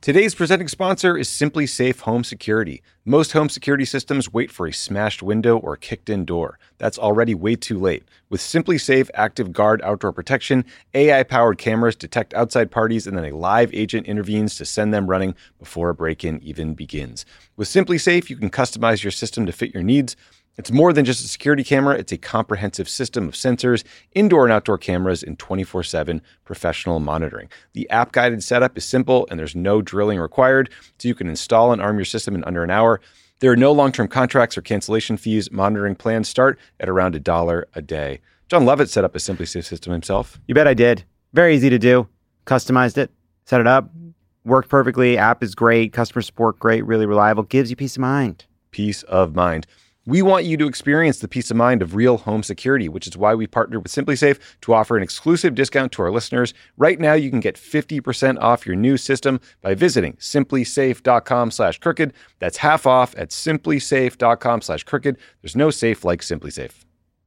Today's presenting sponsor is Simply Safe Home Security. Most home security systems wait for a smashed window or kicked-in door. That's already way too late. With Simply Safe Active Guard Outdoor Protection, AI-powered cameras detect outside parties and then a live agent intervenes to send them running before a break-in even begins. With Simply Safe, you can customize your system to fit your needs. It's more than just a security camera. It's a comprehensive system of sensors, indoor and outdoor cameras, and 24/7 professional monitoring. The app-guided setup is simple, and there's no drilling required, so you can install and arm your system in under an hour. There are no long-term contracts or cancellation fees. Monitoring plans start at around $1 a day. John Lovett set up a Simply Safe system himself. You bet I did. Very easy to do. Customized it, set it up, worked perfectly. App is great. Customer support great, really reliable. Gives you peace of mind. Peace of mind. We want you to experience the peace of mind of real home security, which is why we partnered with Simply Safe to offer an exclusive discount to our listeners. Right now, you can get 50% off your new system by visiting simplysafe.com/crooked. That's half off at simplysafe.com/crooked. There's no safe like Simply Safe.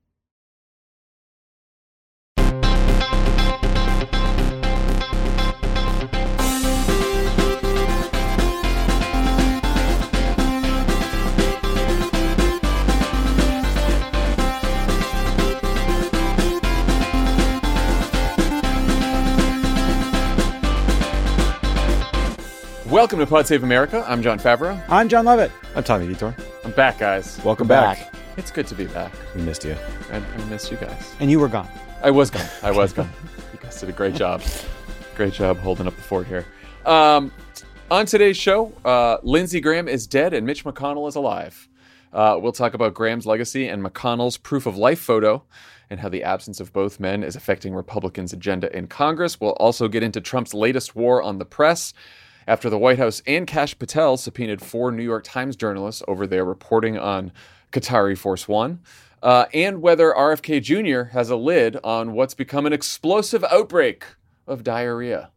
Welcome to Pod Save America. I'm John Favreau. I'm John Lovett. I'm Tommy Vitor. I'm back, guys. Welcome back. It's good to be back. We missed you. I missed you guys. And you were gone. I was gone. You guys did a great job. Great job holding up the fort here. On today's show, Lindsey Graham is dead and Mitch McConnell is alive. We'll talk about Graham's legacy and McConnell's proof of life photo and how the absence of both men is affecting Republicans' agenda in Congress. We'll also get into Trump's latest war on the press after the White House and Kash Patel subpoenaed 4 New York Times journalists over their reporting on Qatari Force One, and whether RFK Jr. has a lid on what's become an explosive outbreak of diarrhea.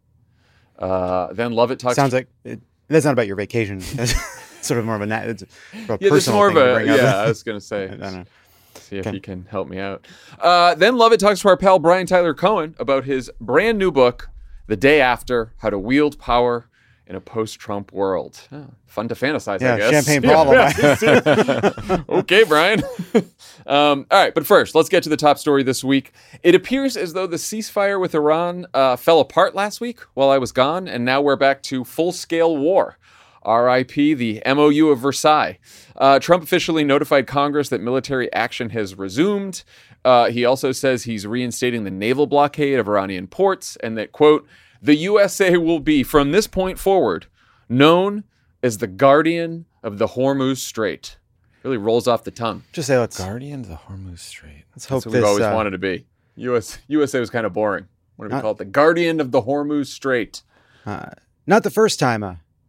Then Lovett talks... Sounds like... That's not about your vacation. That's sort of more of a... It's a yeah, personal more thing of to a... bring up. Yeah, I was going to say. I don't know. See if he can help me out. Then Lovett talks to our pal Brian Tyler Cohen about his brand new book, The Day After, How to Wield Power in a Post-Trump World. Oh, fun to fantasize, I guess. Champagne problem. Okay, Brian. All right, but first, let's get to the top story this week. It appears as though the ceasefire with Iran fell apart last week while I was gone, and now we're back to full-scale war. R.I.P. the MOU of Versailles. Trump officially notified Congress that military action has resumed. He also says he's reinstating the naval blockade of Iranian ports and that, quote, the USA will be, from this point forward, known as the guardian of the Hormuz Strait. Really rolls off the tongue. Just say let's... Guardian of the Hormuz Strait. Let's hope That's what we've always wanted to be. USA was kind of boring. What do we call it? The guardian of the Hormuz Strait. Not the first time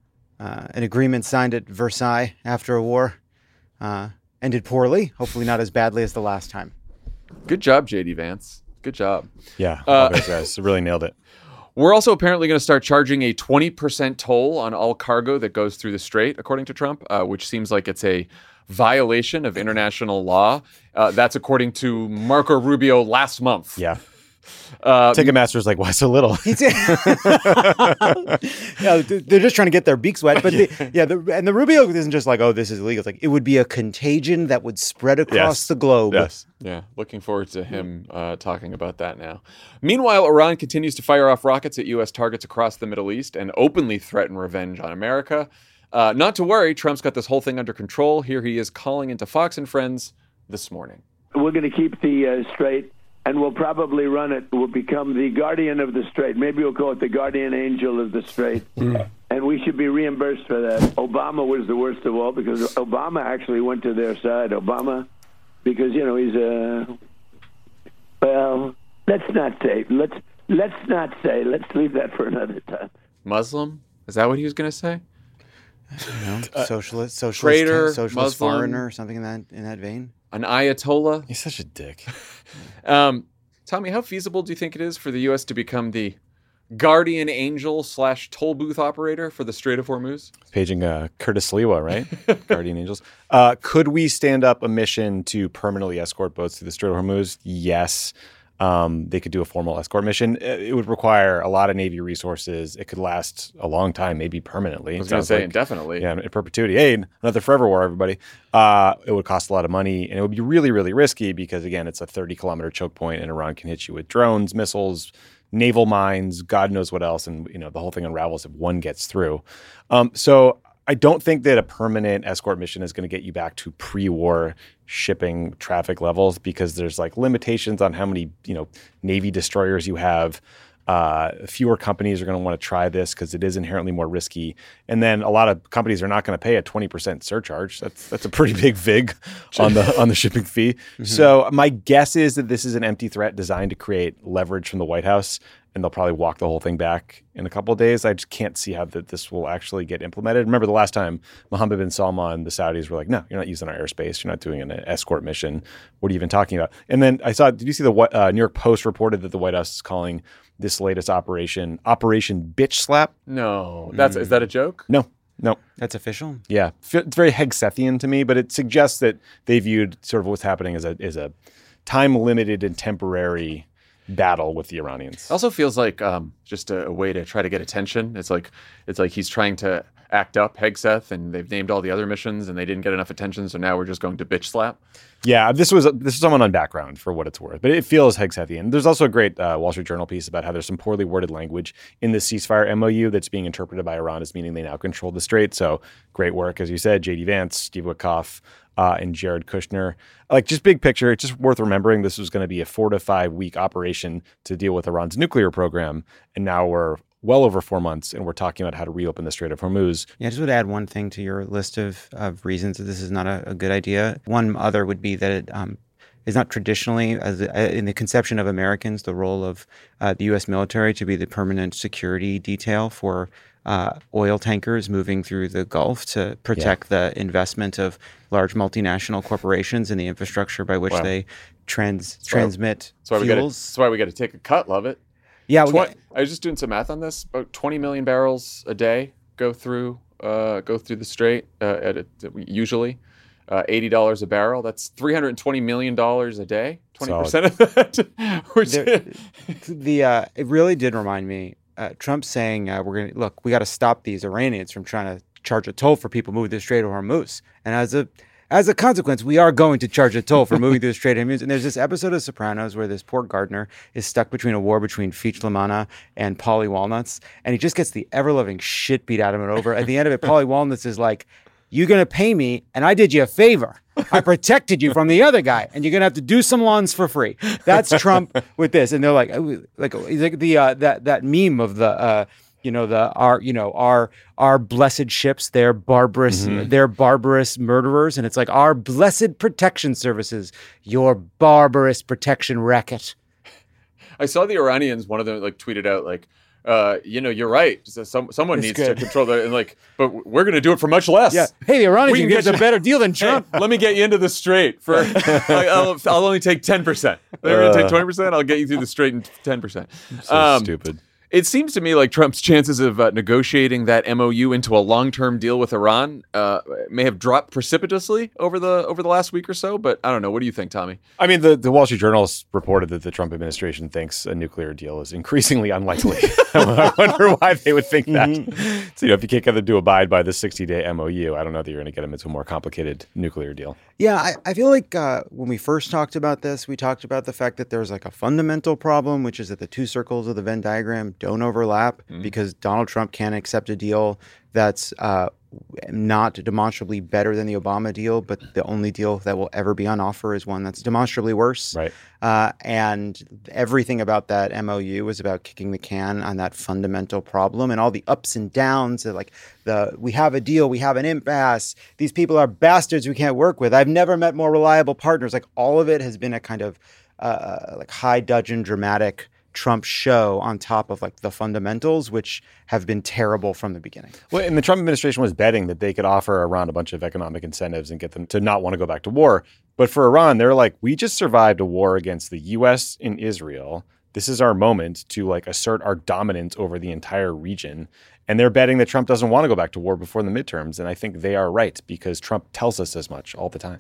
an agreement signed at Versailles after a war ended poorly. Hopefully not as badly as the last time. Good job, J.D. Vance. Good job. Yeah, all those guys really nailed it. We're also apparently going to start charging a 20% toll on all cargo that goes through the strait, according to Trump, which seems like it's a violation of international law. That's according to Marco Rubio last month. Yeah. Ticketmaster's like, why so little? Yeah, they're just trying to get their beaks wet. But the Rubio isn't just like, oh, this is illegal. It's like it would be a contagion that would spread across the globe. Yes. Yeah, looking forward to him talking about that now. Meanwhile, Iran continues to fire off rockets at U.S. targets across the Middle East and openly threaten revenge on America. Not to worry, Trump's got this whole thing under control. Here he is calling into Fox and Friends this morning. We're going to keep the strait, and we'll probably run it. We'll become the guardian of the strait. Maybe we'll call it the guardian angel of the strait. And we should be reimbursed for that. Obama was the worst of all because Obama actually went to their side. Obama, because, you know, he's a... Well, let's not say. Let's not say. Let's leave that for another time. Muslim? Is that what he was going to say? You know, socialist, traitor, socialist Muslim, foreigner, or something in that vein. An Ayatollah. He's such a dick. Tommy, how feasible do you think it is for the U.S. to become the guardian angel / toll booth operator for the Strait of Hormuz? Paging Curtis Lewa, right? Guardian Angels. Could we stand up a mission to permanently escort boats through the Strait of Hormuz? Yes. they could do a formal escort mission. It would require a lot of Navy resources. It could last a long time, maybe permanently. I was going to say indefinitely. Yeah, in perpetuity. Hey, another forever war, everybody. It would cost a lot of money, and it would be really, really risky because, again, it's a 30-kilometer choke point, and Iran can hit you with drones, missiles, naval mines, God knows what else, and the whole thing unravels if one gets through. So I don't think that a permanent escort mission is going to get you back to pre-war shipping traffic levels because there's like limitations on how many Navy destroyers you have. Fewer companies are going to want to try this because it is inherently more risky. And then a lot of companies are not going to pay a 20% surcharge. That's a pretty big vig on the shipping fee. Mm-hmm. So my guess is that this is an empty threat designed to create leverage from the White House, and they'll probably walk the whole thing back in a couple of days. I just can't see how this will actually get implemented. Remember the last time Mohammed bin Salman, the Saudis were like, no, you're not using our airspace. You're not doing an escort mission. What are you even talking about? And then did you see the New York Post reported that the White House is calling this latest Operation Bitch Slap? No. Is that a joke? No. That's official? Yeah. It's very Hegsethyan to me, but it suggests that they viewed sort of what's happening as a time-limited and temporary battle with the Iranians. It also feels like just a way to try to get attention. It's like he's trying to act up Hegseth, and they've named all the other missions, and they didn't get enough attention, so now we're just going to bitch slap. Yeah, this is someone on background for what it's worth, but it feels Hegsethyan. There's also a great Wall Street Journal piece about how there's some poorly worded language in the ceasefire MOU that's being interpreted by Iran as meaning they now control the strait. So great work, as you said, J.D. Vance, Steve Witkoff, and Jared Kushner. Like, just big picture, it's just worth remembering this was going to be a 4 to 5 week operation to deal with Iran's nuclear program, and now we're well over 4 months, and we're talking about how to reopen the Strait of Hormuz. Yeah, I just would add one thing to your list of reasons that this is not a good idea. One other would be that it is not traditionally, in the conception of Americans, the role of the U.S. military to be the permanent security detail for oil tankers moving through the Gulf to protect the investment of large multinational corporations and the infrastructure by which they transmit fuels. That's why we got to take a cut, love it. Yeah, I was just doing some math on this. About 20 million barrels a day go through the strait usually. $80 a barrel. That's $320 million a day. 20% of that. It really did remind me. Trump saying we got to stop these Iranians from trying to charge a toll for people moving the Strait of Hormuz, and as a consequence, we are going to charge a toll for moving through the Strait of Hormuz. And there's this episode of Sopranos where this poor gardener is stuck between a war between Feech Lamana and Paulie Walnuts, and he just gets the ever-loving shit beat out of him and over. At the end of it, Paulie Walnuts is like, you're going to pay me, and I did you a favor. I protected you from the other guy, and you're going to have to do some lawns for free. That's Trump with this. And they're like that meme of our blessed ships, they're barbarous murderers, and it's like our blessed protection services, your barbarous protection racket. I saw the Iranians, one of them tweeted out you're right. Someone needs to control that, but we're going to do it for much less. Yeah. Hey, the Iranians can get a better deal than Trump. Hey, let me get you into the strait for. I'll only take 10%. They're going to take 20%. I'll get you through the strait in 10%. So stupid. It seems to me like Trump's chances of negotiating that MOU into a long-term deal with Iran may have dropped precipitously over the last week or so. But I don't know. What do you think, Tommy? I mean, the Wall Street Journal reported that the Trump administration thinks a nuclear deal is increasingly unlikely. I wonder why they would think that. Mm-hmm. So, if you can't get them to abide by the 60-day MOU, I don't know that you're going to get them into a more complicated nuclear deal. Yeah, I feel like when we first talked about this, we talked about the fact that there's a fundamental problem, which is that the two circles of the Venn diagram don't overlap because Donald Trump can't accept a deal that's not demonstrably better than the Obama deal, but the only deal that will ever be on offer is one that's demonstrably worse. Right. And everything about that MOU was about kicking the can on that fundamental problem, and all the ups and downs of we have a deal, we have an impasse, these people are bastards we can't work with. I've never met more reliable partners. All of it has been a kind of high dudgeon dramatic Trump show on top of the fundamentals, which have been terrible from the beginning. Well, and the Trump administration was betting that they could offer Iran a bunch of economic incentives and get them to not want to go back to war. But for Iran, they're like, we just survived a war against the U.S. and Israel. This is our moment to assert our dominance over the entire region. And they're betting that Trump doesn't want to go back to war before the midterms. And I think they are right because Trump tells us as much all the time.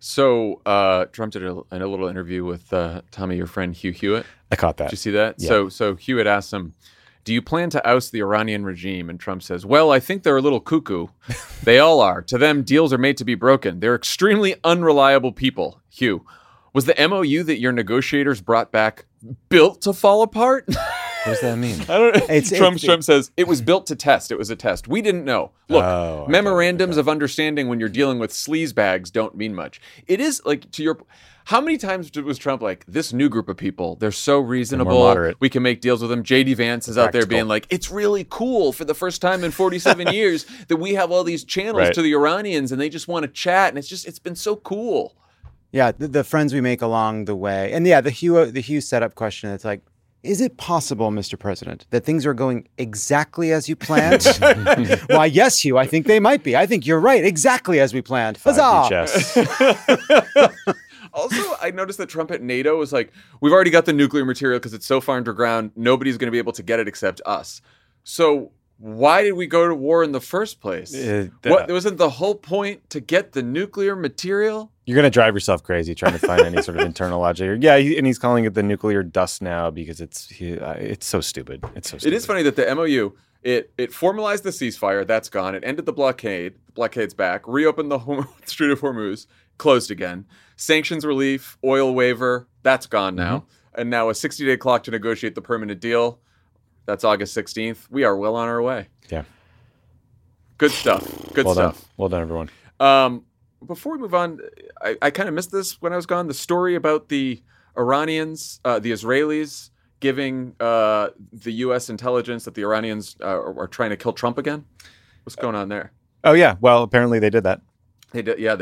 So Trump did a little interview with Tommy, your friend Hugh Hewitt. I caught that. Did you see that? Yeah. So Hewitt asked him, do you plan to oust the Iranian regime? And Trump says, well, I think they're a little cuckoo. They all are. To them, deals are made to be broken. They're extremely unreliable people. Hugh, was the MOU that your negotiators brought back built to fall apart? What does that mean? I don't know. Trump says it was built to test. It was a test. We didn't know. Look, memorandums of understanding when you're dealing with sleaze bags don't mean much. It is like to your. How many times was Trump like, this new group of people, they're so reasonable, more moderate. we can make deals with them. J.D. Vance is out there being like, it's really cool for the first time in 47 years that we have all these channels to the Iranians and they just want to chat. And it's been so cool. Yeah, the friends we make along the way. And yeah, the Hugh setup question, it's like, is it possible, Mr. President, that things are going exactly as you planned? Why, yes, Hugh, I think they might be. I think you're right, exactly as we planned. Huzzah! Also, I noticed that Trump at NATO was like, we've already got the nuclear material because it's so far underground, nobody's going to be able to get it except us. So why did we go to war in the first place? Wasn't the whole point to get the nuclear material? You're going to drive yourself crazy trying to find any sort of internal logic. Yeah, and he's calling it the nuclear dust now because it's so stupid. It's so stupid. It is funny that the MOU, it formalized the ceasefire. That's gone. It ended the blockade. The blockade's back. Reopened the Strait of Hormuz. Closed again. Sanctions relief, oil waiver, that's gone now. Mm-hmm. And now a 60-day clock to negotiate the permanent deal. That's August 16th. We are well on our way. Yeah. Good stuff. Good stuff. Well done, everyone. Before we move on, I kind of missed this when I was gone. The story about the Iranians, the Israelis giving the U.S. intelligence that the Iranians are trying to kill Trump again. What's going on there? Oh, yeah. Well, apparently they did that. They did. Yeah,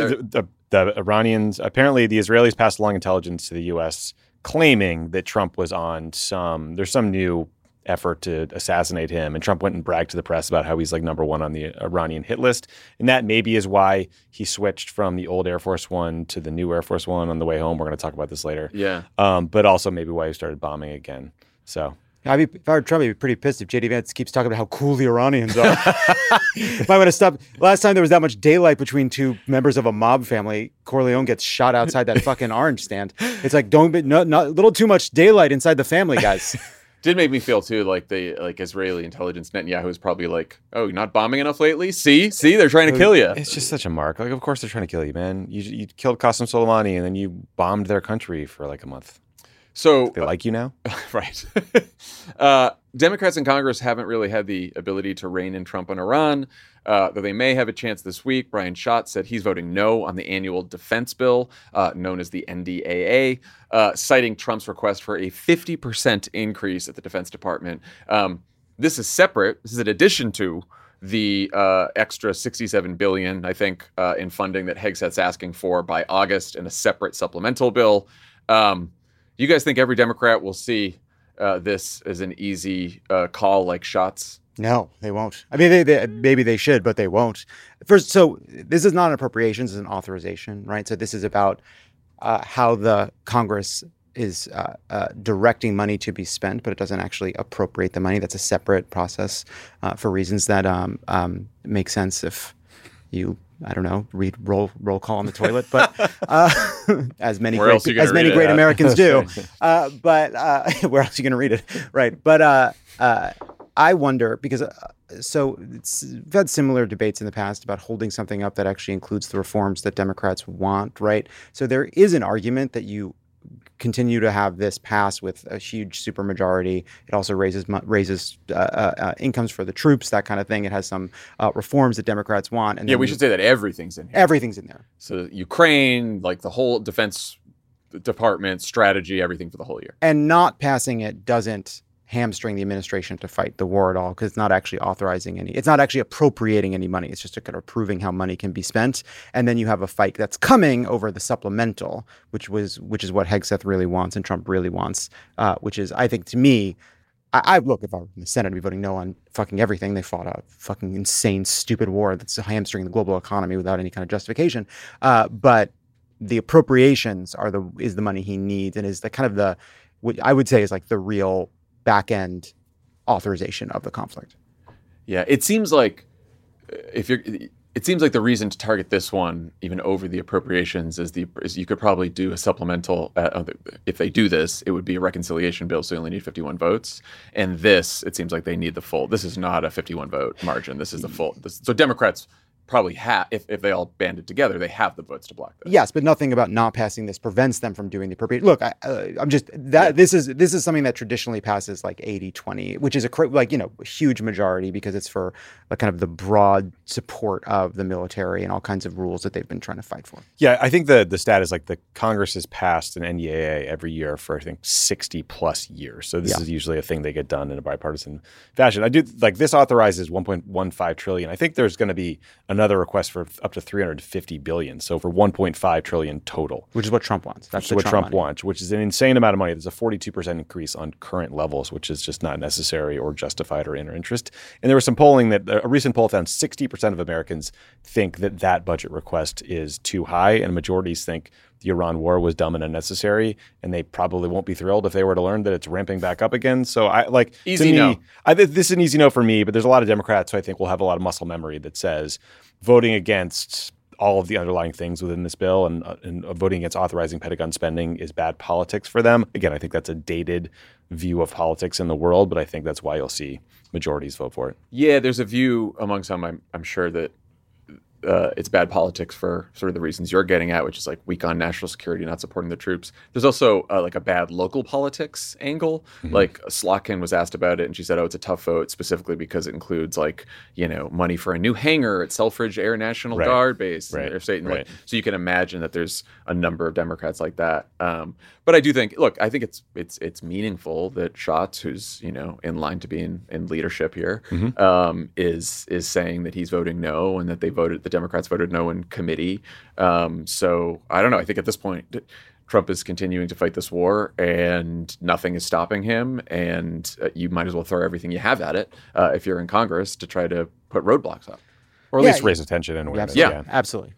the Iranians, apparently the Israelis passed along intelligence to the U.S. claiming that Trump was on there's some new effort to assassinate him. And Trump went and bragged to the press about how he's like number one on the Iranian hit list. And that maybe is why he switched from the old Air Force One to the new Air Force One on the way home. We're going to talk about this later. Yeah. But also maybe why he started bombing again. So. If I were Trump, I'd be pretty pissed if J.D. Vance keeps talking about how cool the Iranians are. Might want to stop. Last time there was that much daylight between two members of a mob family, Corleone gets shot outside that fucking orange stand. It's like, not a little too much daylight inside the family, guys. Did make me feel too like the Israeli intelligence Netanyahu is probably like, oh, you're not bombing enough lately? See, they're trying to kill you. It's just such a mark. Like, of course they're trying to kill you, man. You killed Qasem Soleimani and then you bombed their country for like a month. So they like you now? Right. Democrats in Congress haven't really had the ability to rein in Trump on Iran, though they may have a chance this week. Brian Schatz said he's voting no on the annual defense bill, known as the NDAA, citing Trump's request for a 50% increase at the Defense Department. This is separate. This is in addition to the extra $67 billion, I think, in funding that Hegseth's asking for by August in a separate supplemental bill. You guys think every Democrat will see this as an easy call like Schatz? No, they won't. I mean, maybe they should, but they won't. First, so this is not an appropriations, it's an authorization, right? So this is about how the Congress is directing money to be spent, but it doesn't actually appropriate the money. That's a separate process for reasons that make sense if you, I don't know, read roll call on the toilet, but as many great Americans do. But where else are you going to read it? Right. But I wonder, because we've had similar debates in the past about holding something up that actually includes the reforms that Democrats want, right? So there is an argument that you continue to have this pass with a huge supermajority. It also raises incomes for the troops, that kind of thing. It has some reforms that Democrats want. And we should say that everything's in here. Everything's in there. So Ukraine, like the whole Defense Department strategy, everything for the whole year. And not passing it doesn't hamstring the administration to fight the war at all, because it's not actually it's not actually appropriating any money. It's just kind of approving how money can be spent. And then you have a fight that's coming over the supplemental, which is what Hegseth really wants and Trump really wants, which is, I think, to me, I look, if I were in the Senate, I'd be voting no on fucking everything. They fought a fucking insane, stupid war that's hamstringing the global economy without any kind of justification. But the appropriations is the money he needs, and is the kind of what I would say is like the real back end authorization of the conflict. Yeah, it seems like if you're it seems like the reason to target this one even over the appropriations is you could probably do a supplemental. If they do this, it would be a reconciliation bill, so you only need 51 votes. And this, it seems like they need the full. This is not a 51 vote margin. This is the full. So Democrats probably have, if they all banded together, they have the votes to block this. Yes, but nothing about not passing this prevents them from doing the appropriate. Look, I'm just that this is something that traditionally passes like 80-20, which is a huge majority because it's for kind of the broad support of the military and all kinds of rules that they've been trying to fight for. Yeah, I think the stat is like the Congress has passed an NDAA every year for I think 60 plus years. So this is usually a thing they get done in a bipartisan fashion. I do like this authorizes 1.15 trillion. I think there's going to be another request for up to 350 billion. So for 1.5 trillion total, Which is what Trump wants. That's what Trump money. wants, which is an insane amount of money. There's a 42% increase on current levels, which is just not necessary or justified or in our interest. And there was some polling that a recent poll found 60% of Americans think that budget request is too high, and majorities think the Iran war was dumb and unnecessary, and they probably won't be thrilled if they were to learn that it's ramping back up again. So easy no. This is an easy no for me, but there's a lot of Democrats who I think will have a lot of muscle memory that says voting against all of the underlying things within this bill and voting against authorizing Pentagon spending is bad politics for them. Again, I think that's a dated view of politics in the world, but I think that's why you'll see majorities vote for it. Yeah, there's a view among some, I'm sure, that it's bad politics for sort of the reasons you're getting at, which is like weak on national security, not supporting the troops. There's also like a bad local politics angle. Mm-hmm. Like Slotkin was asked about it, and she said, "Oh, it's a tough vote, specifically because it includes money for a new hangar at Selfridge Air National Guard Base, right. State." Right. So you can imagine that there's a number of Democrats like that. But I do think, I think it's meaningful that Schatz, who's in line to be in leadership here, is saying that he's voting no, and that the Democrats voted no in committee. So I don't know. I think at this point, Trump is continuing to fight this war, and nothing is stopping him. And you might as well throw everything you have at it if you're in Congress to try to put roadblocks up, or at least raise attention and awareness. Yeah, absolutely.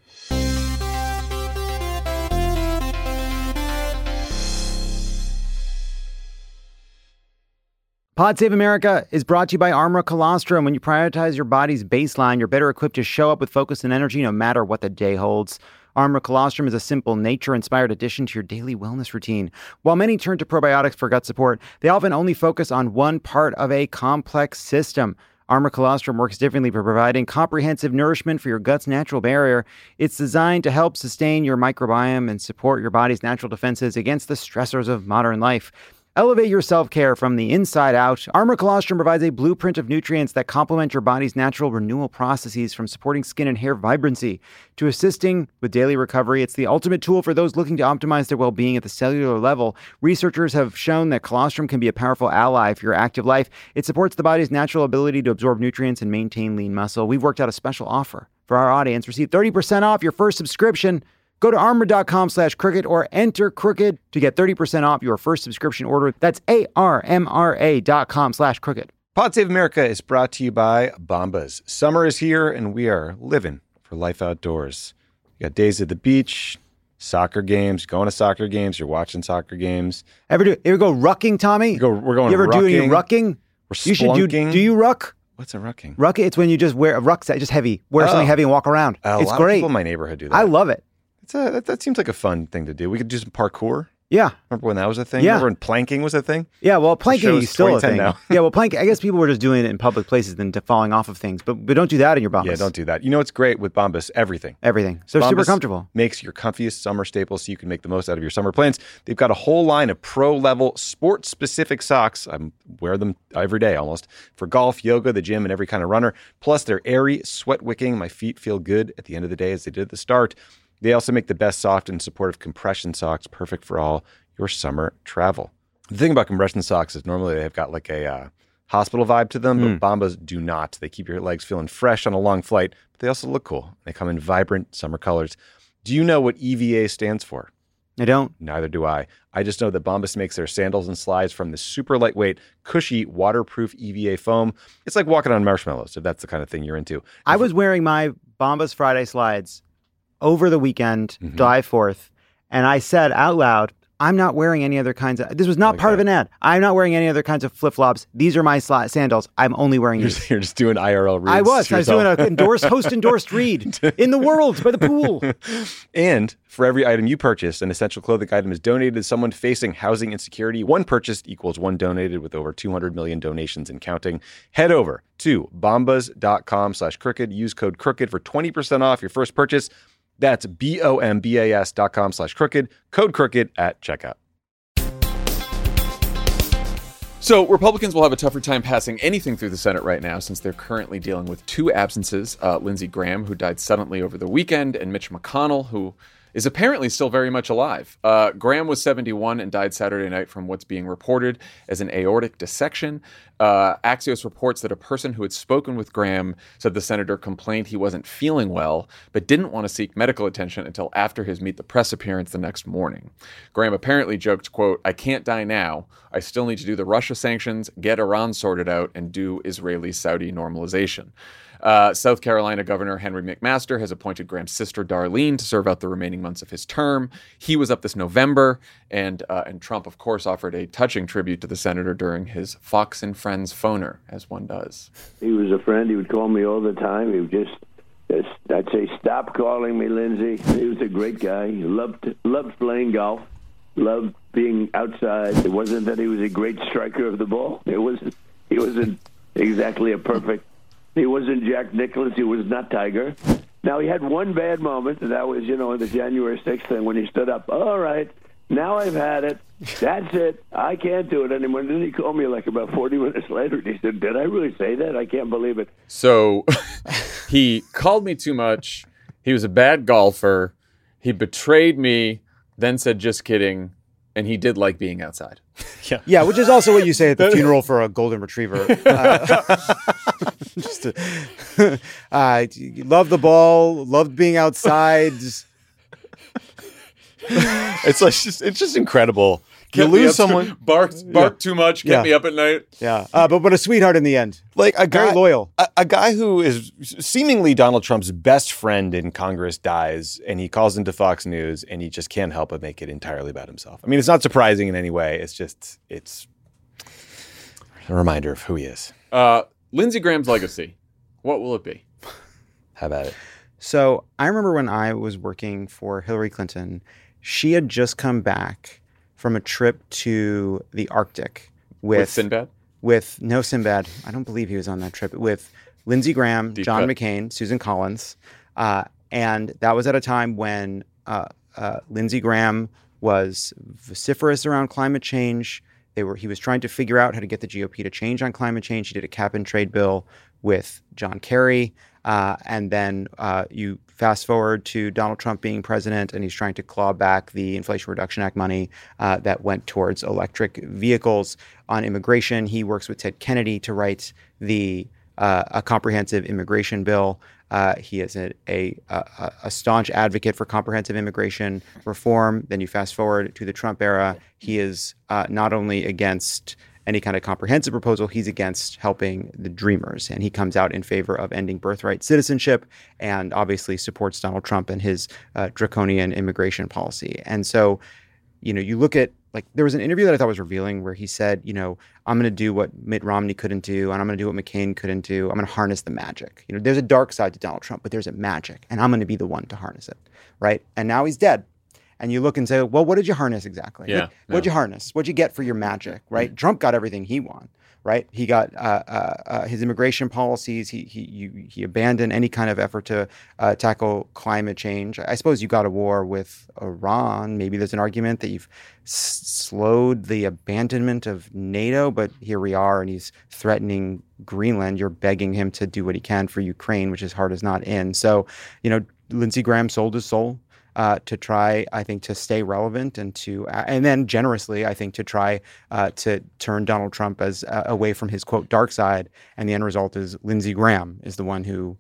Pod Save America is brought to you by Armor Colostrum. When you prioritize your body's baseline, you're better equipped to show up with focus and energy no matter what the day holds. Armor Colostrum is a simple, nature-inspired addition to your daily wellness routine. While many turn to probiotics for gut support, they often only focus on one part of a complex system. Armor Colostrum works differently by providing comprehensive nourishment for your gut's natural barrier. It's designed to help sustain your microbiome and support your body's natural defenses against the stressors of modern life. Elevate your self-care from the inside out. Armor Colostrum provides a blueprint of nutrients that complement your body's natural renewal processes, from supporting skin and hair vibrancy to assisting with daily recovery. It's the ultimate tool for those looking to optimize their well-being at the cellular level. Researchers have shown that colostrum can be a powerful ally for your active life. It supports the body's natural ability to absorb nutrients and maintain lean muscle. We've worked out a special offer for our audience. Receive 30% off your first subscription. Go to armor.com/crooked or enter crooked to get 30% off your first subscription order. That's ARMRA.com/crooked. Pod Save America is brought to you by Bombas. Summer is here, and we are living for life outdoors. You got days at the beach, soccer games, going to soccer games, you're watching soccer games. Ever go rucking, Tommy? We're going You ever do any rucking? We're You should do you ruck? What's a rucking? Ruck, it's when you just wear a rucksack, just heavy. Wear something heavy and walk around. It's It's a lot great. of people in my neighborhood do that. I love it. That seems like a fun thing to do. We could do some parkour. Yeah. Remember when that was a thing? Yeah. Remember when planking was a thing? Yeah, well, planking show's is still a 2010 thing. now. Yeah, well, planking, I guess people were just doing it in public places than falling off of things. But don't do that in your Bombas. Yeah, don't do that. You know what's great with Bombas? Everything. Everything. So they're super Bombas comfortable. Makes your comfiest summer staples so you can make the most out of your summer plans. They've got a whole line of pro-level, sport-specific socks. I wear them every day almost, for golf, yoga, the gym, and every kind of runner. Plus, they're airy, sweat-wicking. My feet feel good at the end of the day as they did at the start. They also make the best soft and supportive compression socks, perfect for all your summer travel. The thing about compression socks is normally they've got like a hospital vibe to them, but Bombas do not. They keep your legs feeling fresh on a long flight, but they also look cool. They come in vibrant summer colors. Do you know what EVA stands for? I don't. Neither do I. I just know that Bombas makes their sandals and slides from the super lightweight, cushy, waterproof EVA foam. It's like walking on marshmallows, if that's the kind of thing you're into. I was wearing my Bombas Friday slides over the weekend, July 4th, and I said out loud, I'm not wearing any other kinds of, this was not part of an ad. I'm not wearing any other kinds of flip-flops. These are my sandals. I'm only wearing these. You're just doing IRL reads. I was doing an host-endorsed read in the world by the pool. And for every item you purchase, an essential clothing item is donated to someone facing housing insecurity. One purchased equals one donated, with over 200 million donations and counting. Head over to bombas.com/crooked. Use code crooked for 20% off your first purchase. That's bombas.com/crooked. Code crooked at checkout. So Republicans will have a tougher time passing anything through the Senate right now, since they're currently dealing with two absences, Lindsey Graham, who died suddenly over the weekend, and Mitch McConnell, who is apparently still very much alive. Graham was 71 and died Saturday night from what's being reported as an aortic dissection. Axios reports that a person who had spoken with Graham said the senator complained he wasn't feeling well, but didn't want to seek medical attention until after his Meet the Press appearance the next morning. Graham apparently joked, quote, "I can't die now. I still need to do the Russia sanctions, get Iran sorted out, and do Israeli-Saudi normalization." South Carolina Governor Henry McMaster has appointed Graham's sister Darlene to serve out the remaining months of his term. He was up this November, and Trump, of course, offered a touching tribute to the senator during his Fox and Friends phoner, as one does. He was a friend. He would call me all the time. He would just I'd say, "Stop calling me Lindsey." He was a great guy. He loved playing golf, loved being outside. It wasn't that he was a great striker of the ball. He wasn't exactly a perfect. He wasn't Jack Nicklaus. He was not Tiger. Now, he had one bad moment, and that was, in the January 6th thing when he stood up. "All right, now I've had it. That's it. I can't do it anymore." And then he called me like about 40 minutes later, and he said, "Did I really say that? I can't believe it." So he called me too much. He was a bad golfer. He betrayed me, then said, "Just kidding." And he did like being outside. Yeah, which is also what you say at the funeral for a golden retriever. Love the ball, loved being outside. It's just incredible. You lose someone, bark too much, get me up at night. Yeah, but a sweetheart in the end. Like a guy, very loyal. A guy who is seemingly Donald Trump's best friend in Congress dies, and he calls into Fox News, and he just can't help but make it entirely about himself. I mean, it's not surprising in any way. It's a reminder of who he is. Lindsey Graham's legacy, what will it be? How about it? So I remember when I was working for Hillary Clinton, she had just come back from a trip to the Arctic with Sinbad? No Sinbad. I don't believe he was on that trip. With Lindsey Graham, John McCain, Susan Collins. And that was at a time when Lindsey Graham was vociferous around climate change. He was trying to figure out how to get the GOP to change on climate change. He did a cap and trade bill with John Kerry. And then you fast forward to Donald Trump being president, and he's trying to claw back the Inflation Reduction Act money that went towards electric vehicles. On immigration, he works with Ted Kennedy to write a comprehensive immigration bill. He is a staunch advocate for comprehensive immigration reform. Then you fast forward to the Trump era. He is not only against any kind of comprehensive proposal, he's against helping the Dreamers. And he comes out in favor of ending birthright citizenship and obviously supports Donald Trump and his draconian immigration policy. And so, you look at, there was an interview that I thought was revealing where he said, I'm going to do what Mitt Romney couldn't do, and I'm going to do what McCain couldn't do. I'm going to harness the magic. There's a dark side to Donald Trump, but there's a magic, and I'm going to be the one to harness it, right? And now he's dead. And you look and say, well, what did you harness exactly? Yeah, What'd you harness? What'd you get for your magic, right? Mm-hmm. Trump got everything he wanted, right? He got his immigration policies. He abandoned any kind of effort to tackle climate change. I suppose you got a war with Iran. Maybe there's an argument that you've slowed the abandonment of NATO, but here we are, and he's threatening Greenland. You're begging him to do what he can for Ukraine, which is hard as not in. So, Lindsey Graham sold his soul to try, I think, to stay relevant and then generously, I think, to try to turn Donald Trump as away from his, quote, dark side. And the end result is Lindsey Graham is the one who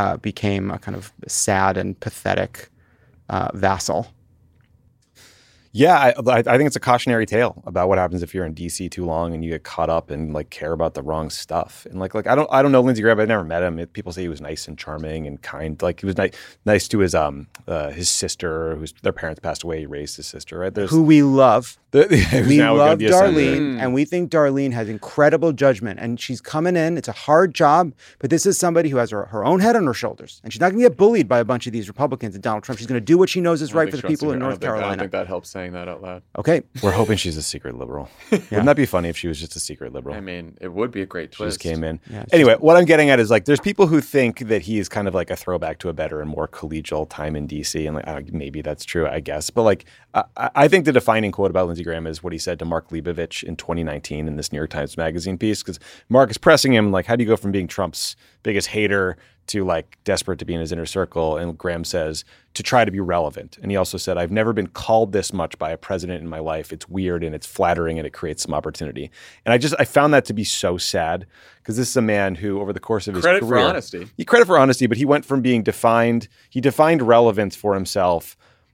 became a kind of sad and pathetic vassal. Yeah, I think it's a cautionary tale about what happens if you're in DC too long and you get caught up and like care about the wrong stuff. And like I don't know Lindsey Graham. I've never met him. People say he was nice and charming and kind. Like he was nice to his sister, their parents passed away. He raised his sister, right? Who we love. We love Darlene, senator. and we think Darlene has incredible judgment, and she's coming in. It's a hard job, but this is somebody who has her own head on her shoulders, and she's not going to get bullied by a bunch of these Republicans and Donald Trump. She's going to do what she knows is right for the people in North Carolina. I don't think that helps saying that out loud. Okay. We're hoping she's a secret liberal. Wouldn't that be funny if she was just a secret liberal? I mean, it would be a great She twist. just came in. Yeah, anyway, what I'm getting at is like there's people who think that he is kind of like a throwback to a better and more collegial time in DC, and like maybe that's true, I guess. But like I think the defining quote about Lindsey Graham is what he said to Mark Leibovich in 2019 in this New York Times Magazine piece, because Mark is pressing him like, how do you go from being Trump's biggest hater to like desperate to be in his inner circle? And Graham says, to try to be relevant. And he also said, I've never been called this much by a president in my life. It's weird and it's flattering and it creates some opportunity. And I found that to be so sad, because this is a man who over the course of his career. Credit for honesty. Credit for honesty, but he went from being he defined relevance for himself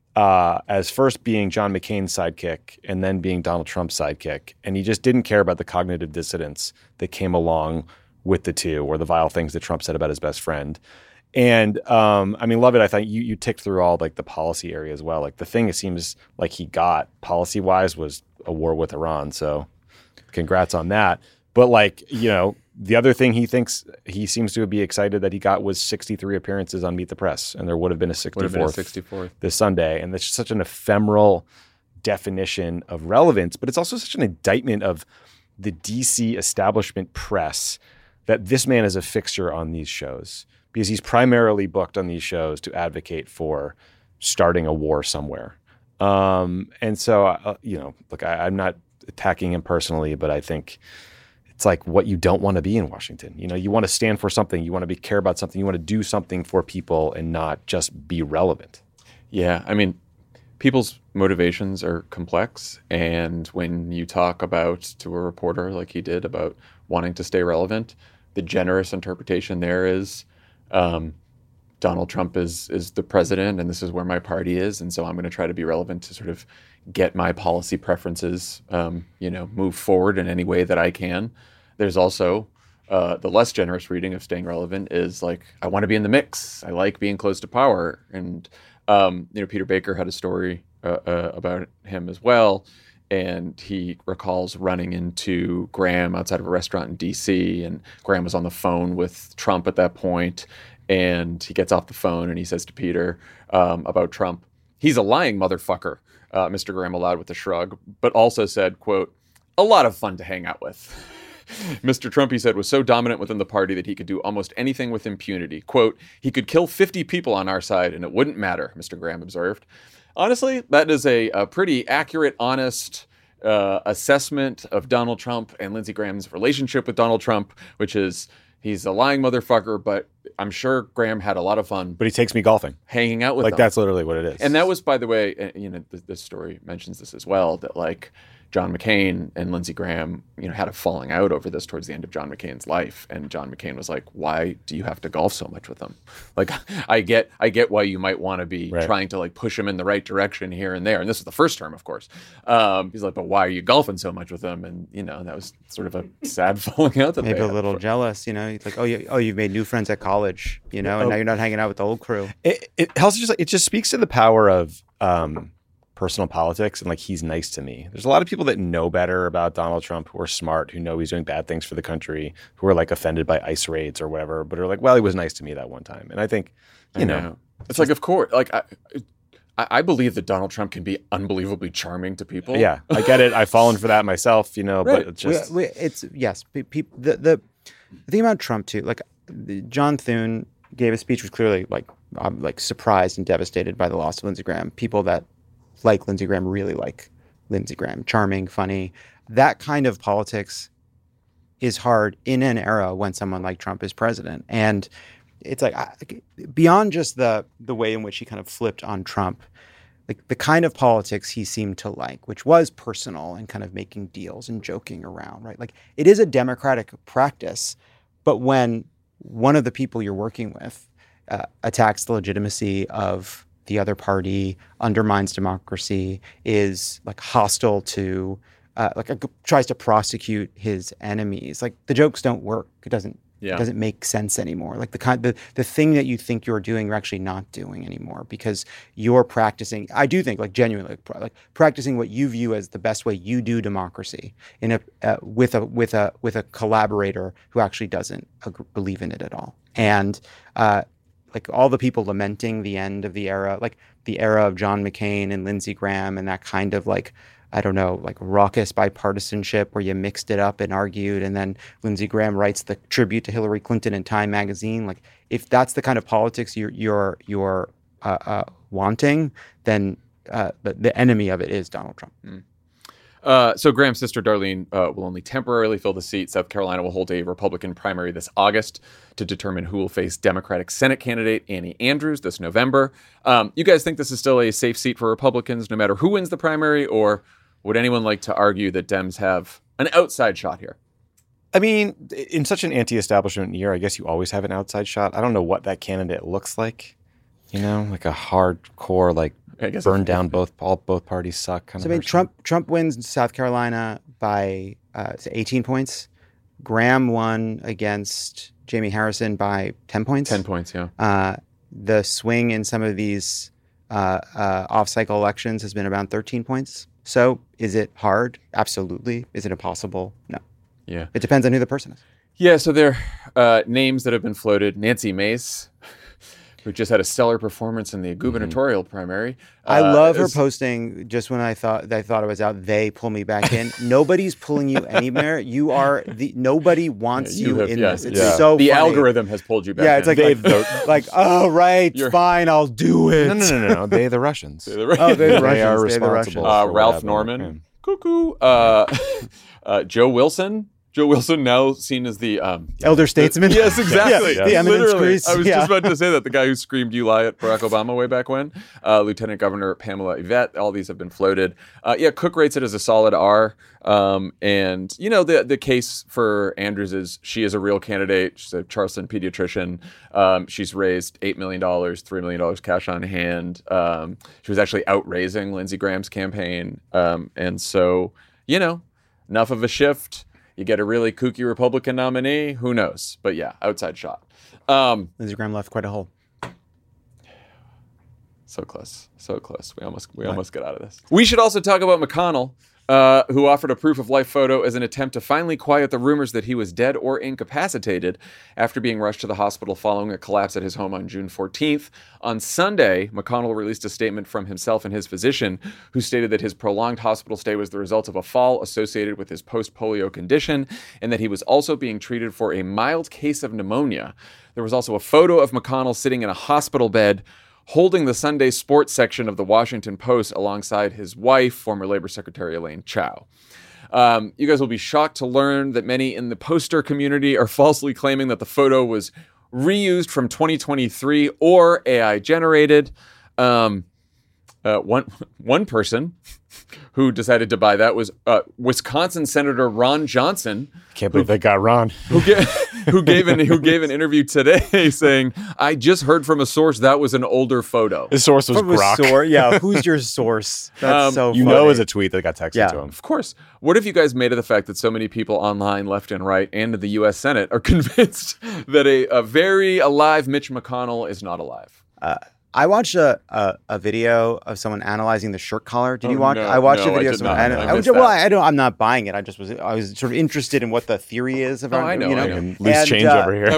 as first being John McCain's sidekick and then being Donald Trump's sidekick. And he just didn't care about the cognitive dissonance that came along with the two, or the vile things that Trump said about his best friend. And I mean, Lovett, I thought you ticked through all like the policy area as well. Like the thing it seems like he got policy-wise was a war with Iran. So congrats on that. But like, you know, the other thing he seems to be excited that he got was 63 appearances on Meet the Press, and there would have been a 64th this Sunday. And that's just such an ephemeral definition of relevance, but it's also such an indictment of the DC establishment press that this man is a fixture on these shows, because he's primarily booked on these shows to advocate for starting a war somewhere. And so, you know, look, I'm not attacking him personally, but I think it's like what you don't want to be in Washington. You know, you want to stand for something, you want to care about something, you want to do something for people and not just be relevant. Yeah, I mean, people's motivations are complex, and when you talk about to a reporter like he did about wanting to stay relevant, the generous interpretation there is Donald Trump is the president and this is where my party is, and so I'm going to try to be relevant to sort of get my policy preferences move forward in any way that I can. There's also the less generous reading of staying relevant is like, I want to be in the mix. I like being close to power. And Peter Baker had a story about him as well, and he recalls running into Graham outside of a restaurant in D.C., and Graham was on the phone with Trump at that point, and he gets off the phone and he says to Peter about Trump, "He's a lying motherfucker," Mr. Graham allowed with a shrug, but also said, quote, "A lot of fun to hang out with." Mr. Trump, he said, was so dominant within the party that he could do almost anything with impunity. Quote, "He could kill 50 people on our side and it wouldn't matter," Mr. Graham observed. Honestly, that is a pretty accurate, honest assessment of Donald Trump and Lindsey Graham's relationship with Donald Trump, which is he's a lying motherfucker, but I'm sure Graham had a lot of fun. But he takes me golfing. Hanging out with them. Like, that's literally what it is. And that was, by the way, this story mentions this as well, that like John McCain and Lindsey Graham, had a falling out over this towards the end of John McCain's life. And John McCain was like, "Why do you have to golf so much with him? Like, I get why you might want to be trying to like push him in the right direction here and there." And this was the first term, of course. He's like, "But why are you golfing so much with him?" And, that was sort of a sad falling out. That maybe a little jealous, He's like, you've made new friends at college, and now you're not hanging out with the old crew. It also just speaks to the power of personal politics, and like, he's nice to me. There's a lot of people that know better about Donald Trump, who are smart, who know he's doing bad things for the country, who are like offended by ICE raids or whatever, but are like, well, he was nice to me that one time. And I think, it's like, of course, like I believe that Donald Trump can be unbelievably charming to people. Yeah, I get it. I've fallen for that myself, Right. But it's just the thing about Trump too, like John Thune gave a speech was clearly like surprised and devastated by the loss of Lindsey Graham. People that like Lindsey Graham really like Lindsey Graham, charming, funny. That kind of politics is hard in an era when someone like Trump is president. And it's like, beyond just the way in which he kind of flipped on Trump, like the kind of politics he seemed to like, which was personal and kind of making deals and joking around, right? Like, it is a democratic practice, but when one of the people you're working with attacks the legitimacy of the other party undermines democracy, is like hostile to, tries to prosecute his enemies. Like the jokes don't work. It doesn't make sense anymore. Like the thing that you think you're doing, you're actually not doing anymore because you're practicing. I do think, like genuinely, like practicing what you view as the best way you do democracy in with a collaborator who actually doesn't believe in it at all. And like all the people lamenting the end of the era, like the era of John McCain and Lindsey Graham and that kind of like, I don't know, like raucous bipartisanship where you mixed it up and argued, and then Lindsey Graham writes the tribute to Hillary Clinton in Time magazine. Like, if that's the kind of politics you're wanting, then the enemy of it is Donald Trump. So Graham's sister Darlene will only temporarily fill the seat. South Carolina will hold a Republican primary this August to determine who will face Democratic Senate candidate Annie Andrews this November. You guys think this is still a safe seat for Republicans no matter who wins the primary, or would anyone like to argue that Dems have an outside shot here? I mean, in such an anti-establishment year, I guess you always have an outside shot. I don't know what that candidate looks like. You know, like a hardcore, like burn down both parties suck kind of. So I mean, Trump wins South Carolina by 18 points. Graham won against Jamie Harrison by 10 points. 10 points, yeah. The swing in some of these off-cycle elections has been around 13 points. So is it hard? Absolutely. Is it impossible? No. Yeah. It depends on who the person is. Yeah, so there are names that have been floated. Nancy Mace, who just had a stellar performance in the gubernatorial primary. I love her posting just when I thought it was out, they pull me back in. Nobody's pulling you anywhere. You are nobody wants you in this. It's so the funny. algorithm has pulled you back in. Yeah, it's like oh, right, fine, I'll do it. No. They the Russians. They're the Russians. They are responsible. Ralph Norman. Cuckoo. Joe Wilson. Joe Wilson, now seen as the elder statesman. Yes, exactly. The eminence priest. I was just about to say that. The guy who screamed "You lie" at Barack Obama way back when. Lieutenant Governor Pamela Yvette. All these have been floated. Cook rates it as a solid R. And you know the case for Andrews is she is a real candidate. She's a Charleston pediatrician. She's raised $8 million, $3 million cash on hand. She was actually outraising Lindsey Graham's campaign. And so enough of a shift. You get a really kooky Republican nominee. Who knows? But yeah, outside shot. Lindsey Graham left quite a hole. So close. We almost get out of this. We should also talk about McConnell, who offered a proof of life photo as an attempt to finally quiet the rumors that he was dead or incapacitated after being rushed to the hospital following a collapse at his home on June 14th. On Sunday, McConnell released a statement from himself and his physician, who stated that his prolonged hospital stay was the result of a fall associated with his post-polio condition, and that he was also being treated for a mild case of pneumonia. There was also a photo of McConnell sitting in a hospital bed, holding the Sunday sports section of the Washington Post alongside his wife, former Labor Secretary Elaine Chao. You guys will be shocked to learn that many in the poster community are falsely claiming that the photo was reused from 2023 or AI generated. One person who decided to buy that was Wisconsin Senator Ron Johnson. Can't believe they got Ron. Who gave an interview today saying, "I just heard from a source that was an older photo." His source was Grok. Yeah, who's your source? That's so funny. You know, it was a tweet that got texted to him. Of course. What have you guys made of the fact that so many people online, left and right, and in the U.S. Senate are convinced that a very alive Mitch McConnell is not alive? I watched a video of someone analyzing the shirt collar. Did you watch? I watched a video of someone. I'm not buying it. I was sort of interested in what the theory is about. I know. Loose change over here.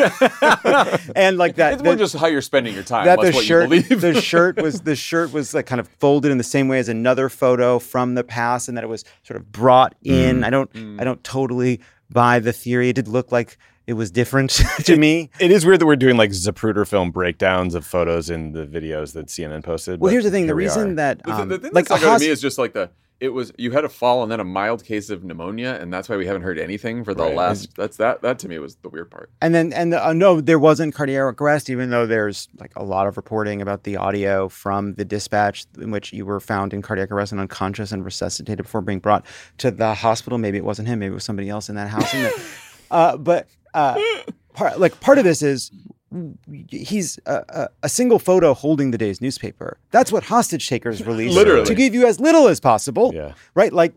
And like that. It's more just how you're spending your time. That that's what you believe. The shirt was like kind of folded in the same way as another photo from the past, and that it was sort of brought in. I don't totally buy the theory. It did look like it was different to me. It is weird that we're doing like Zapruder film breakdowns of photos in the videos that CNN posted. Well, here's the thing. The reason that the thing that's like to me is just like you had a fall and then a mild case of pneumonia, and that's why we haven't heard anything for the last. That to me was the weird part. And then no, there wasn't cardiac arrest, even though there's like a lot of reporting about the audio from the dispatch in which you were found in cardiac arrest and unconscious and resuscitated before being brought to the hospital. Maybe it wasn't him. Maybe it was somebody else in that house. But part of this is he's a single photo holding the day's newspaper. That's what hostage takers release Literally. to give you as little as possible. Yeah. Right? Like,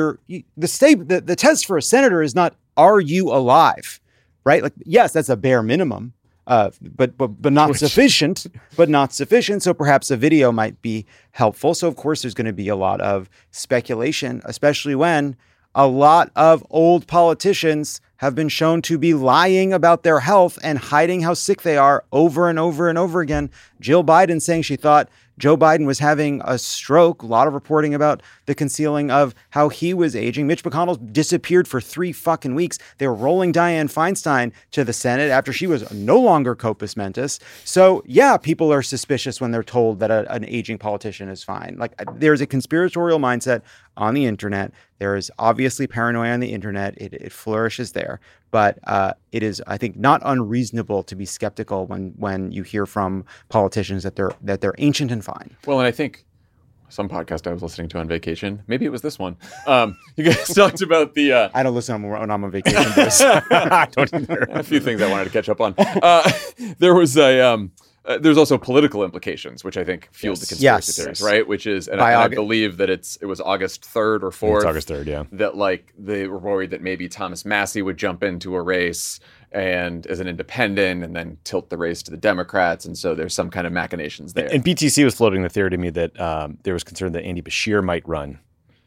the test for a senator is not, are you alive? Right? Like, yes, that's a bare minimum. But not sufficient, but not sufficient. So perhaps a video might be helpful. So of course there's going to be a lot of speculation, especially when a lot of old politicians have been shown to be lying about their health and hiding how sick they are over and over and over again. Jill Biden saying she thought Joe Biden was having a stroke. A lot of reporting about the concealing of how he was aging. Mitch McConnell disappeared for 3 fucking weeks. They were rolling Dianne Feinstein to the Senate after she was no longer Corpus Mentis. So yeah, people are suspicious when they're told that an aging politician is fine. Like, there's a conspiratorial mindset on the internet. There is obviously paranoia on the internet. It flourishes there. But it is, I think, not unreasonable to be skeptical when you hear from politicians that they're ancient and fine. Well, and I think some podcast I was listening to on vacation, maybe it was this one. You guys talked about the. I don't listen when I'm on vacation. But I don't either. A few things I wanted to catch up on. There was there's also political implications, which I think fueled the conspiracy theories, right? Which is, and I believe that it was August 3rd or 4th. It's August 3rd, yeah. That like they were worried that maybe Thomas Massie would jump into a race and as an independent and then tilt the race to the Democrats. And so there's some kind of machinations there. And BTC was floating the theory to me that there was concern that Andy Bashir might run